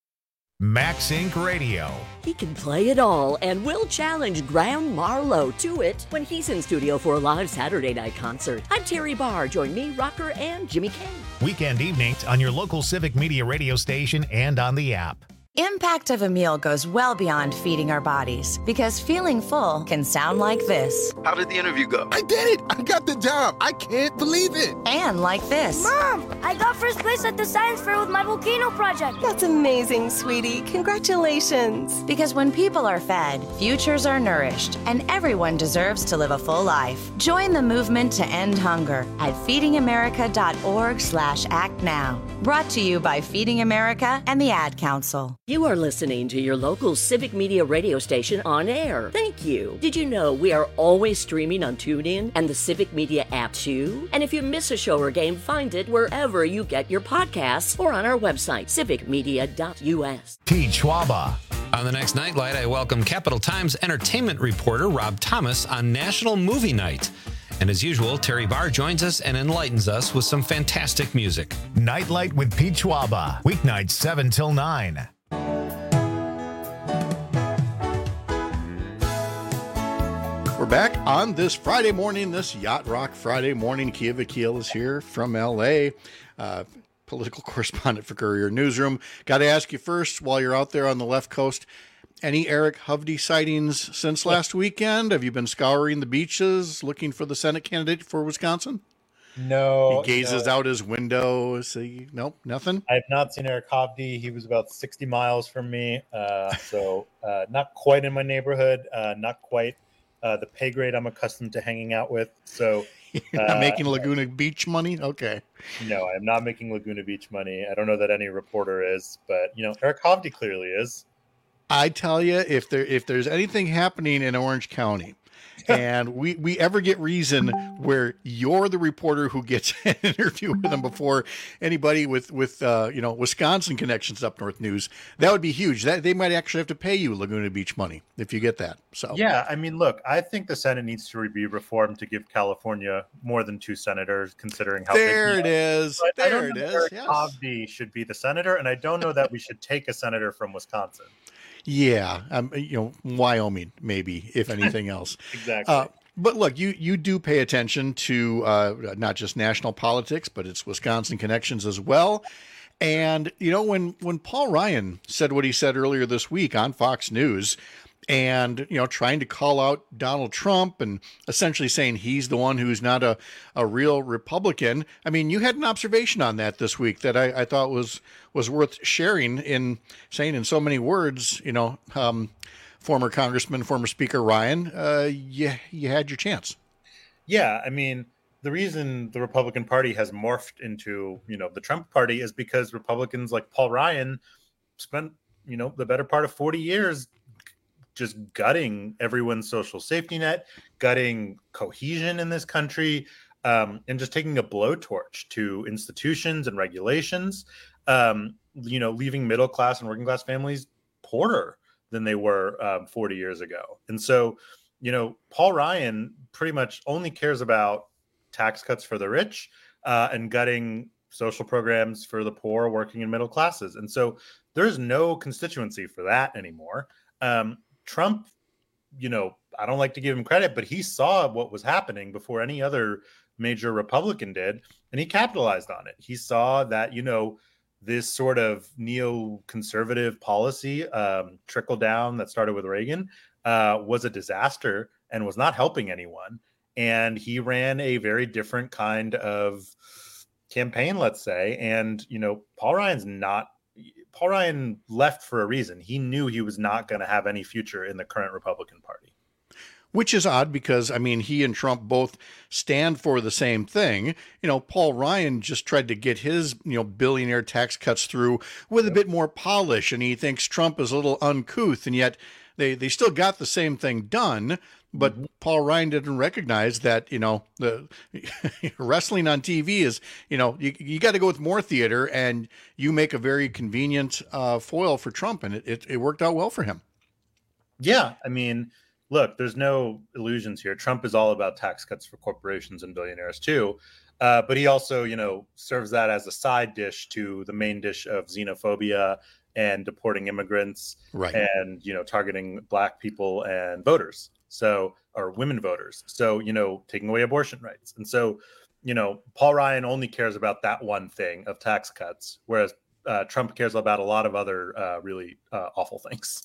Max Inc Radio. He can play it all and will challenge Graham Marlowe to it when he's in studio for a live Saturday night concert. I'm Terry Barr. Join me, Rocker, and Jimmy Kane. Weekend evenings on your local Civic Media radio station and on the app. Impact of a meal goes well beyond feeding our bodies, because feeling full can sound like this. How did the interview go? I did it! I got the job! I can't believe it! And like this. Mom, I got first place at the science fair with my volcano project. That's amazing, sweetie. Congratulations. Because when people are fed, futures are nourished, and everyone deserves to live a full life. Join the movement to end hunger at feeding america dot org slash act now. Brought to you by Feeding America and the Ad Council. You are listening to your local Civic Media radio station on air. Thank you. Did you know we are always streaming on TuneIn and the Civic Media app too? And if you miss a show or game, find it wherever you get your podcasts or on our website, civic media dot u s. Pete Schwaba. On the next Nightlight, I welcome Capital Times entertainment reporter Rob Thomas on National Movie Night. And as usual, Terry Barr joins us and enlightens us with some fantastic music. Nightlight with Pete Schwaba, weeknights seven till nine. We're back on this Friday morning, this Yacht Rock Friday morning. Kia Vakil is here from L A, uh, political correspondent for Courier Newsroom. Got to ask you first, while you're out there on the left coast, any Eric Hovde sightings since last weekend? Have you been scouring the beaches looking for the Senate candidate for Wisconsin? No. He gazes no. out his window. See, nope, nothing. I have not seen Eric Hovde. He was about sixty miles from me, uh, so uh, not quite in my neighborhood, uh, not quite uh, the pay grade I'm accustomed to hanging out with. So, You're not uh, making Laguna Beach money? Okay. No, I am not making Laguna Beach money. I don't know that any reporter is, but you know, Eric Hovde clearly is. I tell you, if there if there's anything happening in Orange County, and we, we ever get reason where you're the reporter who gets an interview with them before anybody with with uh, you know Wisconsin connections up North News, that would be huge. That they might actually have to pay you Laguna Beach money if you get that. So yeah, I mean, look, I think the Senate needs to be reformed to give California more than two senators, considering how there big it is. But There I don't it know is. Eric Yes. Hovde should be the senator, and I don't know that we should take a senator from Wisconsin. Yeah, um, you know, Wyoming, maybe, if anything else. Exactly. Uh, but look, you you do pay attention to uh, not just national politics, but it's Wisconsin connections as well. And, you know, when, when Paul Ryan said what he said earlier this week on Fox News, and, you know, trying to call out Donald Trump and essentially saying he's the one who's not a, a real Republican. I mean, you had an observation on that this week that I, I thought was was worth sharing in saying in so many words, you know, um, former Congressman, former Speaker Ryan, uh, you, you had your chance. Yeah, I mean, the reason the Republican Party has morphed into, you know, the Trump Party is because Republicans like Paul Ryan spent, you know, the better part of forty years just gutting everyone's social safety net, gutting cohesion in this country, um, and just taking a blowtorch to institutions and regulations, um, you know, leaving middle class and working class families poorer than they were um, forty years ago. And so, you know, Paul Ryan pretty much only cares about tax cuts for the rich uh, and gutting social programs for the poor, working and middle classes. And so there's no constituency for that anymore. Um, Trump, you know, I don't like to give him credit, but he saw what was happening before any other major Republican did, and he capitalized on it. He saw that, you know, this sort of neoconservative policy um, trickle down that started with Reagan uh, was a disaster and was not helping anyone. And he ran a very different kind of campaign, let's say. And, you know, Paul Ryan's not Paul Ryan left for a reason. He knew he was not going to have any future in the current Republican Party. Which is odd because, I mean, he and Trump both stand for the same thing. You know, Paul Ryan just tried to get his, you know, billionaire tax cuts through with a bit more polish, and he thinks Trump is a little uncouth, and yet they, they still got the same thing done. But mm-hmm. Paul Ryan didn't recognize that, you know, the wrestling on T V is, you know, you, you got to go with more theater, and you make a very convenient uh, foil for Trump, and it, it, it worked out well for him. Yeah, I mean, look, there's no illusions here. Trump is all about tax cuts for corporations and billionaires too. Uh, but he also, you know, serves that as a side dish to the main dish of xenophobia and deporting immigrants, right, and, you know, targeting black people and voters. So, or women voters. So, you know, taking away abortion rights. And so, you know, Paul Ryan only cares about that one thing of tax cuts, whereas uh, Trump cares about a lot of other uh, really uh, awful things.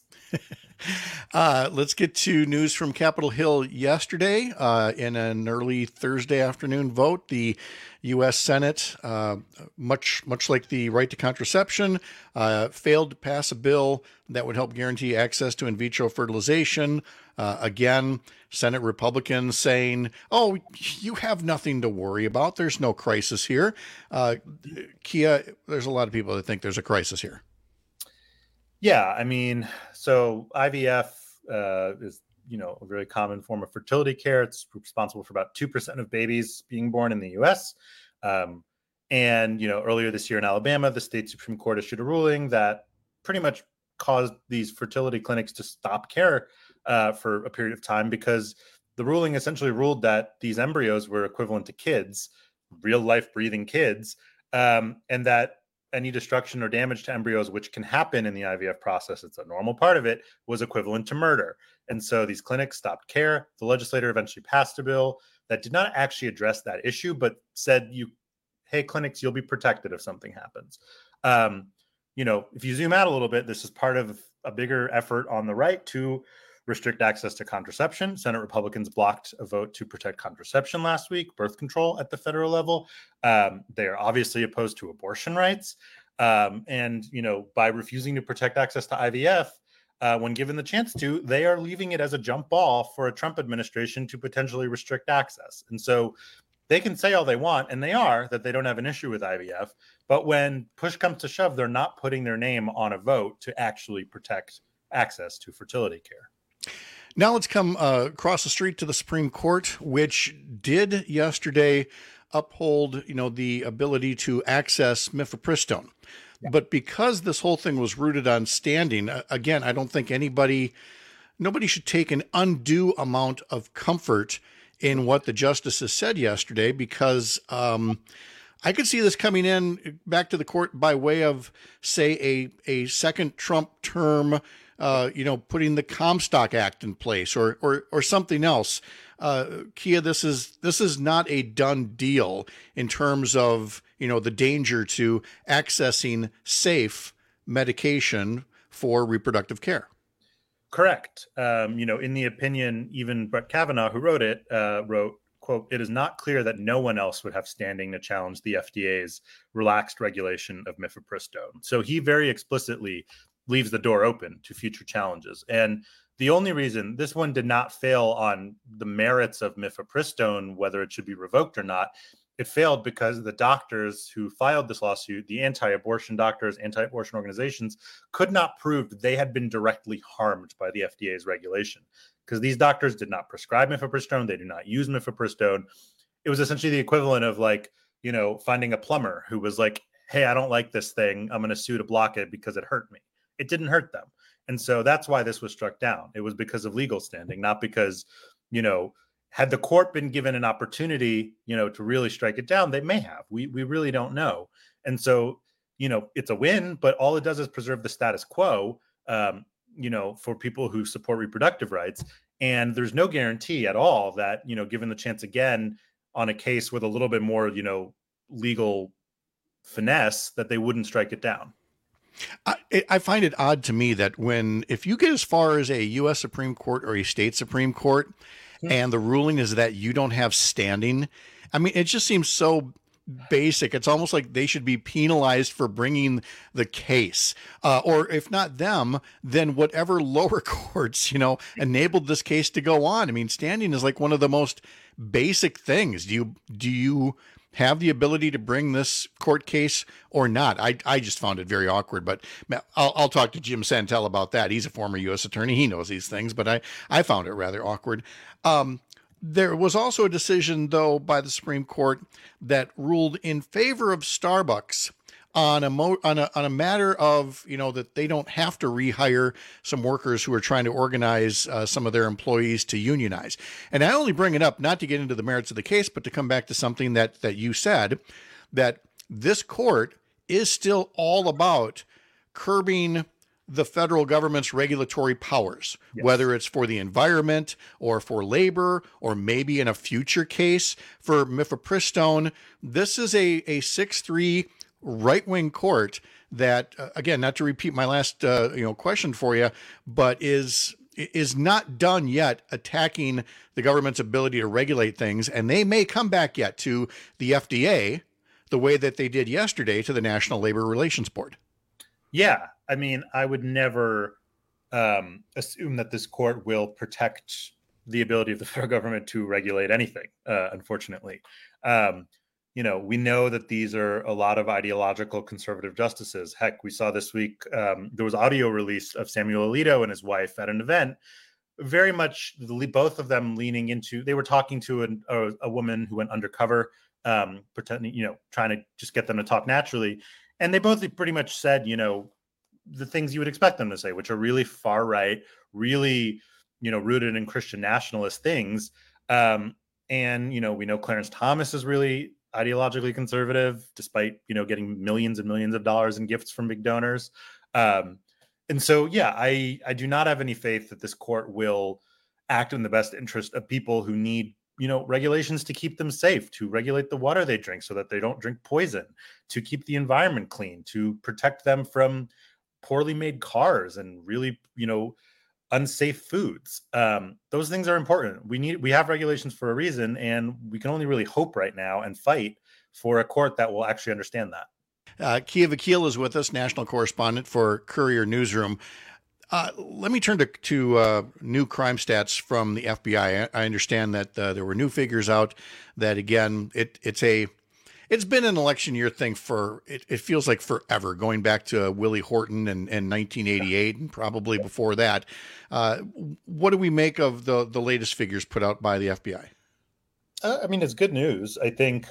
uh, let's get to news from Capitol Hill yesterday. Uh, in an early Thursday afternoon vote, the U S Senate, uh, much much like the right to contraception, uh, failed to pass a bill that would help guarantee access to in vitro fertilization. Uh, again, Senate Republicans saying, oh, you have nothing to worry about. There's no crisis here. Uh, Kia, there's a lot of people that think there's a crisis here. Yeah, I mean, so I V F uh, is, you know, a very common form of fertility care. It's responsible for about two percent of babies being born in the U S. Um, and, you know, earlier this year in Alabama, the state Supreme Court issued a ruling that pretty much caused these fertility clinics to stop care uh, for a period of time because the ruling essentially ruled that these embryos were equivalent to kids, real life breathing kids, um, and that any destruction or damage to embryos, which can happen in the I V F process, it's a normal part of it, was equivalent to murder. And so these clinics stopped care. The legislator eventually passed a bill that did not actually address that issue, but said, "You, hey, clinics, you'll be protected if something happens." Um, you know, if you zoom out a little bit, this is part of a bigger effort on the right to restrict access to contraception. Senate Republicans blocked a vote to protect contraception last week, birth control at the federal level. Um, they are obviously opposed to abortion rights. Um, and, you know, by refusing to protect access to I V F, uh, when given the chance to, they are leaving it as a jump ball for a Trump administration to potentially restrict access. And so they can say all they want, and they are, that they don't have an issue with I V F. But when push comes to shove, they're not putting their name on a vote to actually protect access to fertility care. Now let's come uh, across the street to the Supreme Court, which did yesterday uphold, you know, the ability to access mifepristone. Yeah. But because this whole thing was rooted on standing, uh, again, I don't think anybody, nobody should take an undue amount of comfort in what the justices said yesterday, because um, I could see this coming in back to the court by way of, say, a, a second Trump term, Uh, you know, putting the Comstock Act in place, or or or something else. Uh, Kia, this is this is not a done deal in terms of, you know, the danger to accessing safe medication for reproductive care. Correct. Um, you know, in the opinion, even Brett Kavanaugh, who wrote it, uh, wrote, quote, "It is not clear that no one else would have standing to challenge the F D A's relaxed regulation of mifepristone." So he very explicitly leaves the door open to future challenges. And the only reason this one did not fail on the merits of mifepristone, whether it should be revoked or not, it failed because the doctors who filed this lawsuit, the anti-abortion doctors, anti-abortion organizations, could not prove that they had been directly harmed by the F D A's regulation, because these doctors did not prescribe mifepristone. They do not use mifepristone. It was essentially the equivalent of, like, you know, finding a plumber who was like, "Hey, I don't like this thing. I'm going to sue to block it because it hurt me." It didn't hurt them. And so that's why this was struck down. It was because of legal standing, not because, you know, had the court been given an opportunity, you know, to really strike it down, they may have. We we really don't know. And so, you know, it's a win, but all it does is preserve the status quo, um, you know, for people who support reproductive rights. And there's no guarantee at all that, you know, given the chance again on a case with a little bit more, you know, legal finesse, that they wouldn't strike it down. I, I find it odd to me that when, if you get as far as a U S Supreme Court or a state Supreme Court, mm-hmm. and the ruling is that you don't have standing, I mean, it just seems so basic. It's almost like they should be penalized for bringing the case, uh, or if not them, then whatever lower courts, you know, enabled this case to go on. I mean, standing is like one of the most basic things. Do you, do you, have the ability to bring this court case or not? I I just found it very awkward, but I'll, I'll talk to Jim Santel about that. He's a former U S attorney. He knows these things, but I, I found it rather awkward. Um, there was also a decision, though, by the Supreme Court that ruled in favor of Starbucks on a, mo- on a on a matter of, you know, that they don't have to rehire some workers who are trying to organize uh, some of their employees to unionize. And I only bring it up not to get into the merits of the case, but to come back to something that that you said, that this court is still all about curbing the federal government's regulatory powers, yes. whether it's for the environment or for labor, or maybe in a future case for mifepristone. This is a a six three right-wing court that, uh, again, not to repeat my last uh, you know question for you, but is is not done yet attacking the government's ability to regulate things, and they may come back yet to the F D A the way that they did yesterday to the National Labor Relations Board. Yeah, I mean, I would never um, assume that this court will protect the ability of the federal government to regulate anything, uh, unfortunately. Um, You know, we know that these are a lot of ideological conservative justices. Heck, we saw this week, um, there was audio release of Samuel Alito and his wife at an event, very much the, both of them leaning into, they were talking to an, a, a woman who went undercover, um, pretending, you know, trying to just get them to talk naturally. And they both pretty much said, you know, the things you would expect them to say, which are really far right, really, you know, rooted in Christian nationalist things. Um, and, you know, we know Clarence Thomas is really ideologically conservative, despite, you know, getting millions and millions of dollars in gifts from big donors. Um, and so, yeah, I, I do not have any faith that this court will act in the best interest of people who need, you know, regulations to keep them safe, to regulate the water they drink so that they don't drink poison, to keep the environment clean, to protect them from poorly made cars and really, you know, unsafe foods. Um, those things are important. We need, we have regulations for a reason, and we can only really hope right now and fight for a court that will actually understand that. Uh, Kia Vakil is with us, national correspondent for Courier Newsroom. Uh, let me turn to, to uh, new crime stats from the F B I. I, I understand that uh, there were new figures out that, again, it, it's a it's been an election year thing for, it, it feels like forever, going back to Willie Horton and, and nineteen eighty-eight and probably before that. Uh, what do we make of the, the latest figures put out by the F B I? Uh, I mean, it's good news. I think,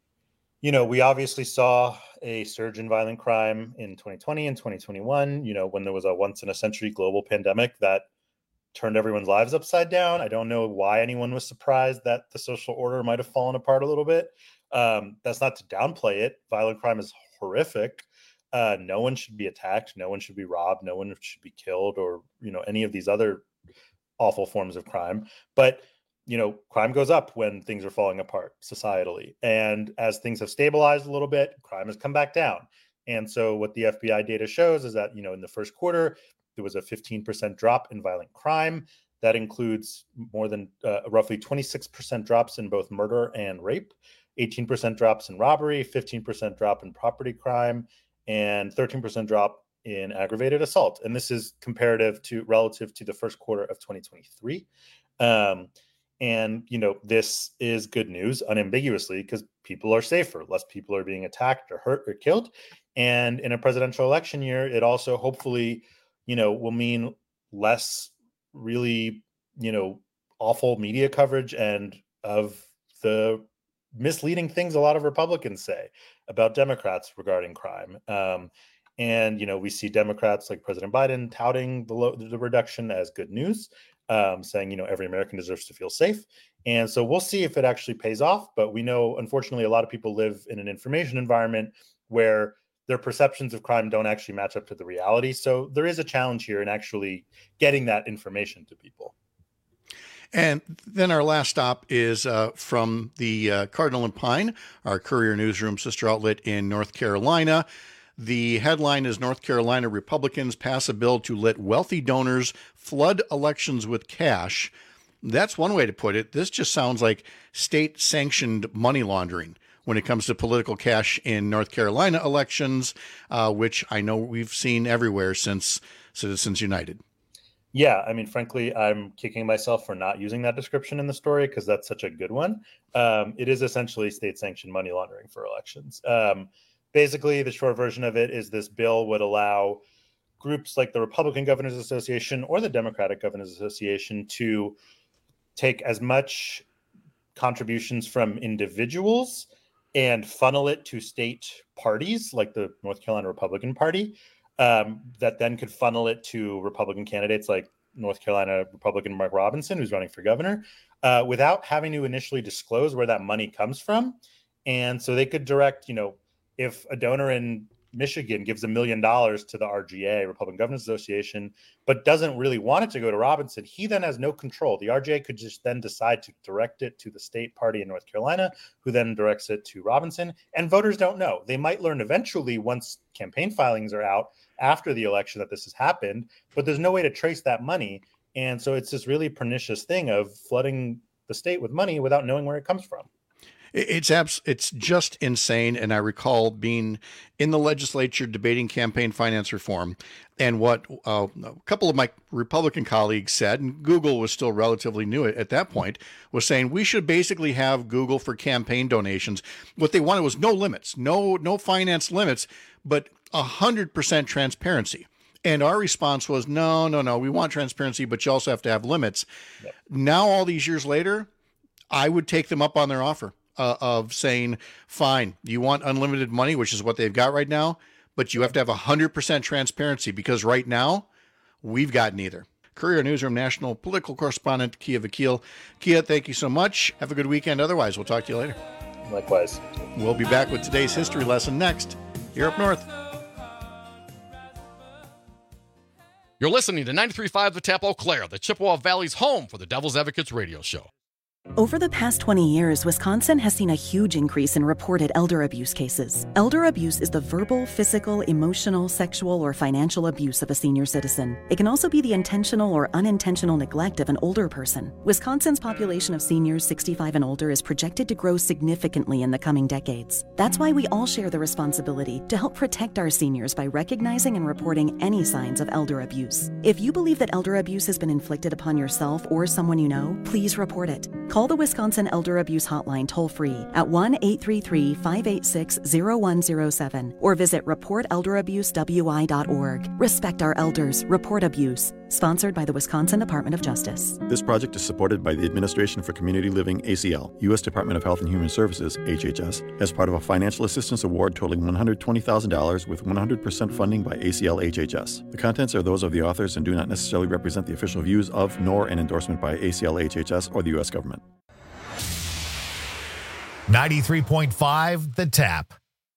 you know, we obviously saw a surge in violent crime in twenty twenty and twenty twenty-one, you know, when there was a once in a century global pandemic that turned everyone's lives upside down. I don't know why anyone was surprised that the social order might have fallen apart a little bit. Um, that's not to downplay it. Violent crime is horrific. Uh, no one should be attacked. No one should be robbed. No one should be killed, or, you know, any of these other awful forms of crime. But, you know, crime goes up when things are falling apart societally. And as things have stabilized a little bit, crime has come back down. And so what the F B I data shows is that, you know, in the first quarter, there was a fifteen percent drop in violent crime. That includes more than uh, roughly twenty-six percent drops in both murder and rape, eighteen percent drops in robbery, fifteen percent drop in property crime, and thirteen percent drop in aggravated assault. And this is comparative to relative to the first quarter of twenty twenty-three. Um, and, you know, this is good news unambiguously, because people are safer. Less people are being attacked or hurt or killed. And in a presidential election year, it also hopefully, you know, will mean less really, you know, awful media coverage and of the misleading things a lot of Republicans say about Democrats regarding crime. Um, and, you know, we see Democrats like President Biden touting the, lo- the reduction as good news, um, saying, you know, every American deserves to feel safe. And so we'll see if it actually pays off. But we know, unfortunately, a lot of people live in an information environment where their perceptions of crime don't actually match up to the reality. So there is a challenge here in actually getting that information to people. And then our last stop is uh, from the uh, Cardinal and Pine, our Courier Newsroom sister outlet in North Carolina. The headline is North Carolina Republicans pass a bill to let wealthy donors flood elections with cash. That's one way to put it. This just sounds like state-sanctioned money laundering when it comes to political cash in North Carolina elections, uh, which I know we've seen everywhere since Citizens United. Yeah, I mean, frankly, I'm kicking myself for not using that description in the story because that's such a good one. Um, it is essentially state-sanctioned money laundering for elections. Um, basically, the short version of it is this bill would allow groups like the Republican Governors Association or the Democratic Governors Association to take as much contributions from individuals and funnel it to state parties like the North Carolina Republican Party, um, that then could funnel it to Republican candidates like North Carolina Republican Mark Robinson, who's running for governor, uh, without having to initially disclose where that money comes from. And so they could direct, you know, if a donor in Michigan gives a million dollars to the R G A, Republican Governors Association, but doesn't really want it to go to Robinson, he then has no control. The R G A could just then decide to direct it to the state party in North Carolina, who then directs it to Robinson. And voters don't know. They might learn eventually once campaign filings are out after the election that this has happened, but there's no way to trace that money. And so it's this really pernicious thing of flooding the state with money without knowing where it comes from. It's abs- It's just insane. And I recall being in the legislature debating campaign finance reform, and what uh, a couple of my Republican colleagues said, and Google was still relatively new at, at that point, was saying we should basically have Google for campaign donations. What they wanted was no limits, no no finance limits, but one hundred percent transparency. And our response was, no, no, no, we want transparency, but you also have to have limits. Yep. Now, all these years later, I would take them up on their offer. Uh, of saying, fine, you want unlimited money, which is what they've got right now, but you have to have one hundred percent transparency, because right now we've got neither. Courier Newsroom national political correspondent, Kia Vakil. Kia, thank you so much. Have a good weekend. Otherwise, we'll talk to you later. Likewise. We'll be back with today's history lesson next, here up north. You're listening to ninety-three point five The Tap Eau Claire, the Chippewa Valley's home for the Devil's Advocates radio show. Over the past twenty years, Wisconsin has seen a huge increase in reported elder abuse cases. Elder abuse is the verbal, physical, emotional, sexual, or financial abuse of a senior citizen. It can also be the intentional or unintentional neglect of an older person. Wisconsin's population of seniors sixty-five and older is projected to grow significantly in the coming decades. That's why we all share the responsibility to help protect our seniors by recognizing and reporting any signs of elder abuse. If you believe that elder abuse has been inflicted upon yourself or someone you know, please report it. Call the Wisconsin Elder Abuse Hotline toll-free at one eight three three, five eight six, zero one zero seven or visit report elder abuse w i dot org. Respect our elders. Report abuse. Sponsored by the Wisconsin Department of Justice. This project is supported by the Administration for Community Living, A C L, U S Department of Health and Human Services, H H S, as part of a financial assistance award totaling one hundred twenty thousand dollars with one hundred percent funding by A C L H H S. The contents are those of the authors and do not necessarily represent the official views of nor an endorsement by A C L H H S or the U S government. ninety-three point five The Tap.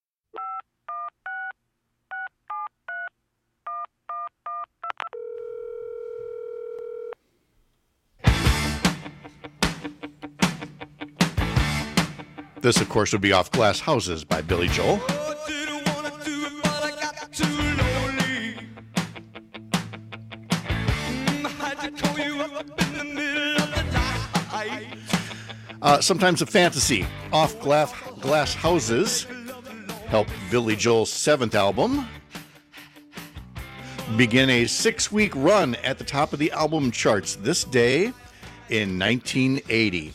This, of course, would be Off Glass Houses by Billy Joel. Uh, sometimes a fantasy. Off Glass, Glass Houses helped Billy Joel's seventh album begin a six-week run at the top of the album charts this day in nineteen eighty.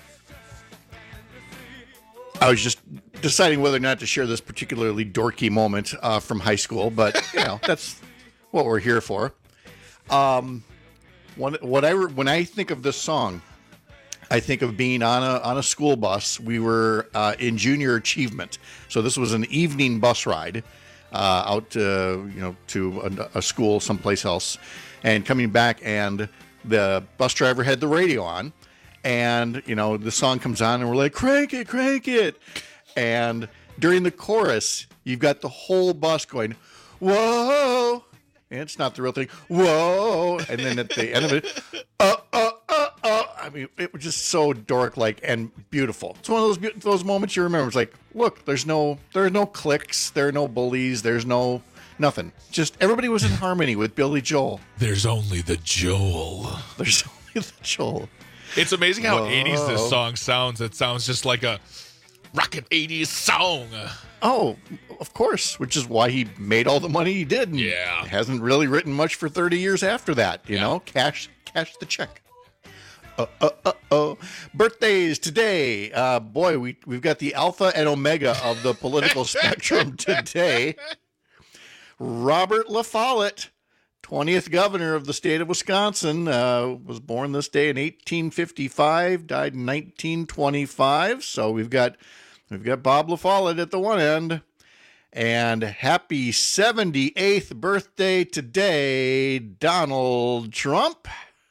I was just deciding whether or not to share this particularly dorky moment uh, from high school, but you know that's what we're here for. Um, one, what I when I think of this song, I think of being on a on a school bus. We were uh, in junior achievement, so this was an evening bus ride uh, out to you know to a, a school someplace else, and coming back, and the bus driver had the radio on. And, you know, the song comes on and we're like, crank it, crank it. And during the chorus, you've got the whole bus going, whoa. And it's not the real thing. Whoa. And then at the end of it, uh, uh, uh, uh. I mean, it was just so dork-like and beautiful. It's one of those those moments you remember. It's like, look, there's no, there are no clicks. There are no bullies. There's no, nothing. Just everybody was in harmony with Billy Joel. There's only the Joel. There's only the Joel. It's amazing how Whoa. eighties this song sounds. It sounds just like a rockin' eighties song. Oh, of course, which is why he made all the money he did. And yeah. Hasn't really written much for thirty years after that, you yeah. know? Cash cash the check. Uh, uh, uh, oh. Birthdays today. Uh, boy, we, we've got the alpha and omega of the political spectrum today. Robert La Follette, twentieth governor of the state of Wisconsin, uh, was born this day in eighteen fifty-five, died in nineteen twenty-five. So we've got we've got Bob La Follette at the one end. And happy seventy-eighth birthday today, Donald Trump.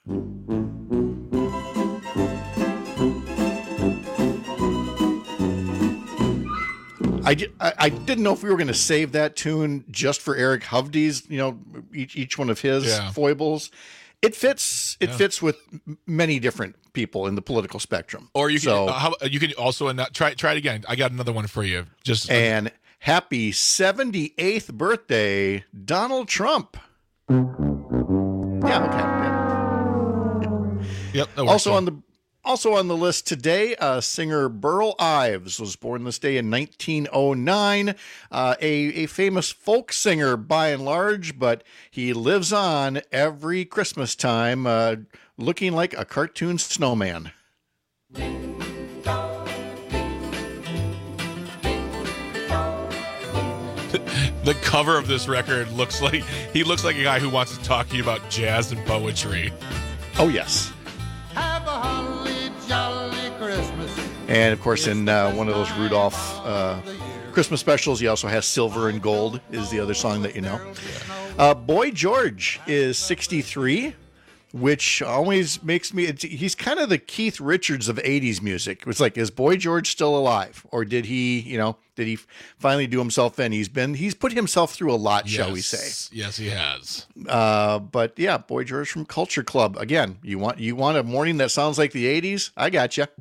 I, I, I didn't know if we were going to save that tune just for Eric Hovde's, you know, each, each one of his yeah. foibles. It fits. It yeah. fits with many different people in the political spectrum. Or you so, can uh, how, you can also and try try it again. I got another one for you. Just and happy seventy-eighth birthday, Donald Trump. Yeah. Okay. Yeah. Yep. Also on the. Also on the list today, uh, singer Burl Ives was born this day in nineteen oh nine. Uh, a, a famous folk singer by and large, but he lives on every Christmas time uh, looking like a cartoon snowman. The cover of this record looks like, he looks like a guy who wants to talk to you about jazz and poetry. Oh, yes. Have a holly jolly Christmas. And, of course, in uh, one of those Rudolph uh, Christmas specials, he also has Silver and Gold is the other song that you know. Uh, Boy George is sixty-three. which always makes me, it's, he's kind of the Keith Richards of eighties music. It was like, is Boy George still alive? Or did he, you know, did he finally do himself in? He's been, he's put himself through a lot, yes. shall we say. Yes, he has. Uh, but yeah, Boy George from Culture Club. Again, you want, you want a morning that sounds like the eighties? I got you.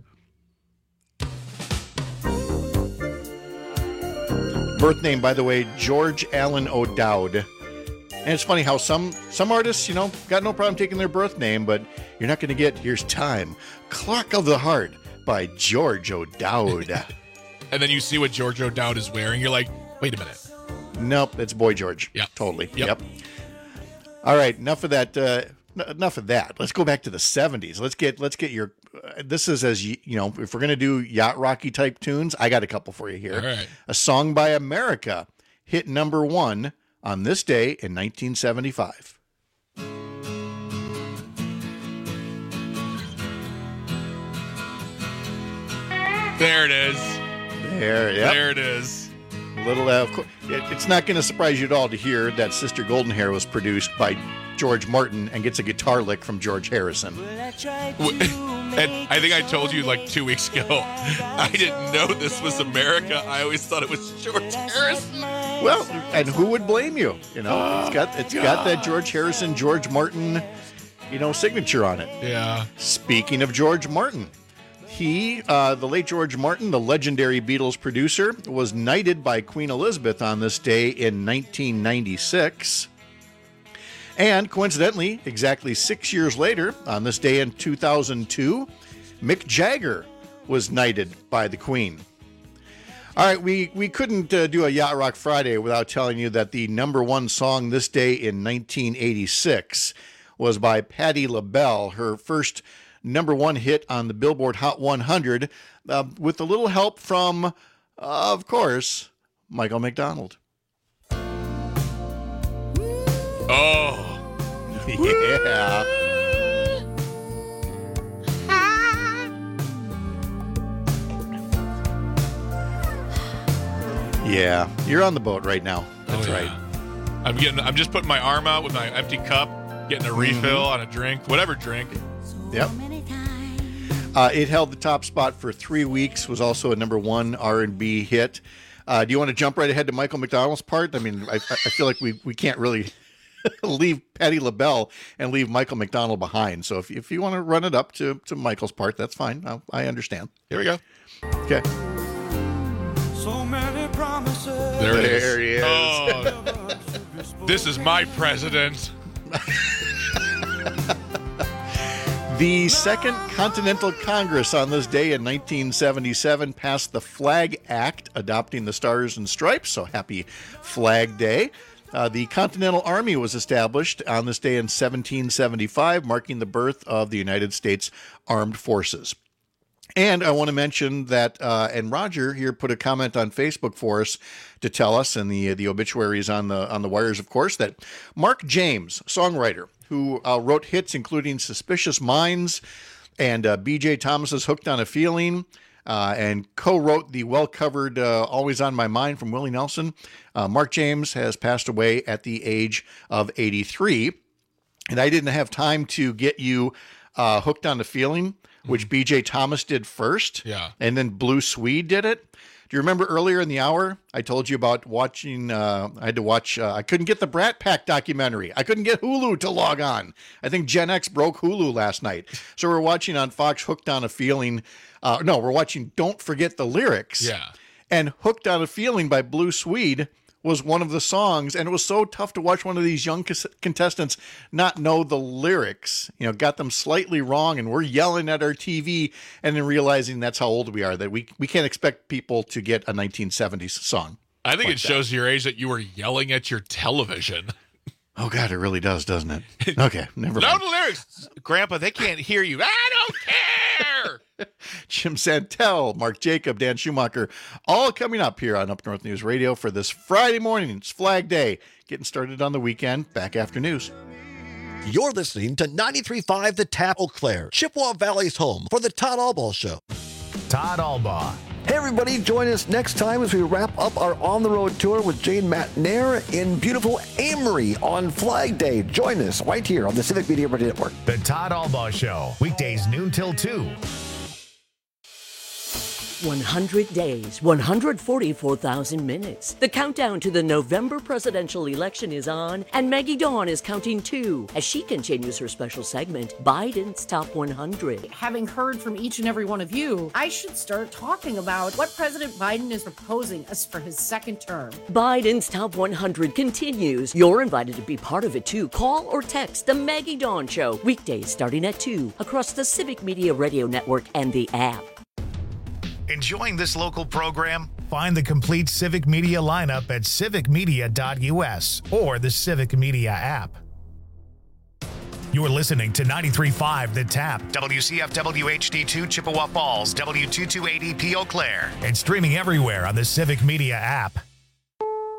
Birth name, by the way, George Allen O'Dowd. And it's funny how some some artists, you know, got no problem taking their birth name, but you're not going to get, here's Time, Clock of the Heart by George O'Dowd. And then you see what George O'Dowd is wearing. You're like, wait a minute. Nope, it's Boy George. Yeah. Totally. Yep. Yep. All right, enough of that. Uh, n- enough of that. Let's go back to the seventies. Let's get let's get your, uh, this is as, you, you know, if we're going to do yacht rocky type tunes, I got a couple for you here. All right. A Song by America hit number one on this day in nineteen seventy-five. There it is. There, yep. There it is. A little, uh, of course, it, it's not going to surprise you at all to hear that Sister Golden Hair was produced by George Martin and gets a guitar lick from George Harrison. And I think I told you like two weeks ago, I didn't know this was America. I always thought it was George Harrison. Well, and who would blame you? You know, oh, it's got it's God. got that George Harrison, George Martin, you know, signature on it. Yeah. Speaking of George Martin, he, uh, the late George Martin, the legendary Beatles producer, was knighted by Queen Elizabeth on this day in nineteen ninety-six. And coincidentally, exactly six years later, on this day in two thousand two, Mick Jagger was knighted by the Queen. All right, we, we couldn't uh, do a Yacht Rock Friday without telling you that the number one song this day in nineteen eighty-six was by Patti LaBelle, her first number one hit on the Billboard Hot one hundred, uh, with a little help from, uh, of course, Michael McDonald. Oh. Yeah. Yeah, you're on the boat right now. That's oh, yeah. right. I'm getting. I'm just putting my arm out with my empty cup, getting a refill mm-hmm. on a drink, whatever drink. Yep. Uh, it held the top spot for three weeks. Was also a number one R and B hit. Uh, do you want to jump right ahead to Michael McDonald's part? I mean, I, I feel like we, we can't really leave Patti LaBelle and leave Michael McDonald behind. So if if you want to run it up to, to Michael's part, that's fine. I, I understand. Here we go. Okay. So many promises. There it is. There he is. Oh, this is my president. The Second Continental Congress on this day in nineteen seventy-seven passed the Flag Act, adopting the Stars and Stripes, so happy Flag Day. Uh, the Continental Army was established on this day in seventeen seventy-five, marking the birth of the United States Armed Forces. And I want to mention that, uh, and Roger here put a comment on Facebook for us to tell us, and the the obituaries on the on the wires, of course, that Mark James, songwriter, who uh, wrote hits including Suspicious Minds and uh, B J Thomas's Hooked on a Feeling, uh, and co-wrote the well-covered uh, Always on My Mind from Willie Nelson. Uh, Mark James has passed away at the age of eighty-three. And I didn't have time to get you uh, Hooked on a Feeling, which mm-hmm. B J Thomas did first. Yeah. And then Blue Swede did it. Do you remember earlier in the hour, I told you about watching, uh, I had to watch, uh, I couldn't get the Brat Pack documentary. I couldn't get Hulu to log on. I think Gen X broke Hulu last night. So we're watching on Fox Hooked on a Feeling. Uh, no, we're watching Don't Forget the Lyrics. Yeah. And Hooked on a Feeling by Blue Swede was one of the songs, and it was so tough to watch one of these young contestants not know the lyrics, you know, got them slightly wrong, and we're yelling at our T V and then realizing that's how old we are, that we we can't expect people to get a nineteen seventies song. I think like it shows that. Your age that you were yelling at your television. Oh, God, it really does, doesn't it? Okay, never know mind. the lyrics. Grandpa, they can't hear you. I don't care. Jim Santel, Mark Jacob, Dan Schumacher, all coming up here on Up North News Radio for this Friday morning. It's Flag Day. Getting started on the weekend. Back after news. You're listening to ninety-three point five The Tap, Eau Claire, Chippewa Valley's home for the Todd Albaugh Show. Todd Albaugh Hey, everybody, join us next time as we wrap up our on-the-road tour with Jane McNair in beautiful Amory on Flag Day. Join us right here on the Civic Media Radio Network. The Todd Albaugh Show, weekdays noon till two. one hundred days, one hundred forty-four thousand minutes. The countdown to the November presidential election is on, and Maggie Dawn is counting too as she continues her special segment, Biden's Top one hundred. Having heard from each and every one of you, I should start talking about what President Biden is proposing us for his second term. Biden's Top one hundred continues. You're invited to be part of it too. Call or text the Maggie Dawn Show, weekdays starting at two, across the Civic Media Radio Network and the app. Enjoying this local program? Find the complete Civic Media lineup at civic media dot u s or the Civic Media app. You're listening to ninety-three point five The Tap, W C F W H D two Chippewa Falls, W two two eighty P Eau Claire, and streaming everywhere on the Civic Media app.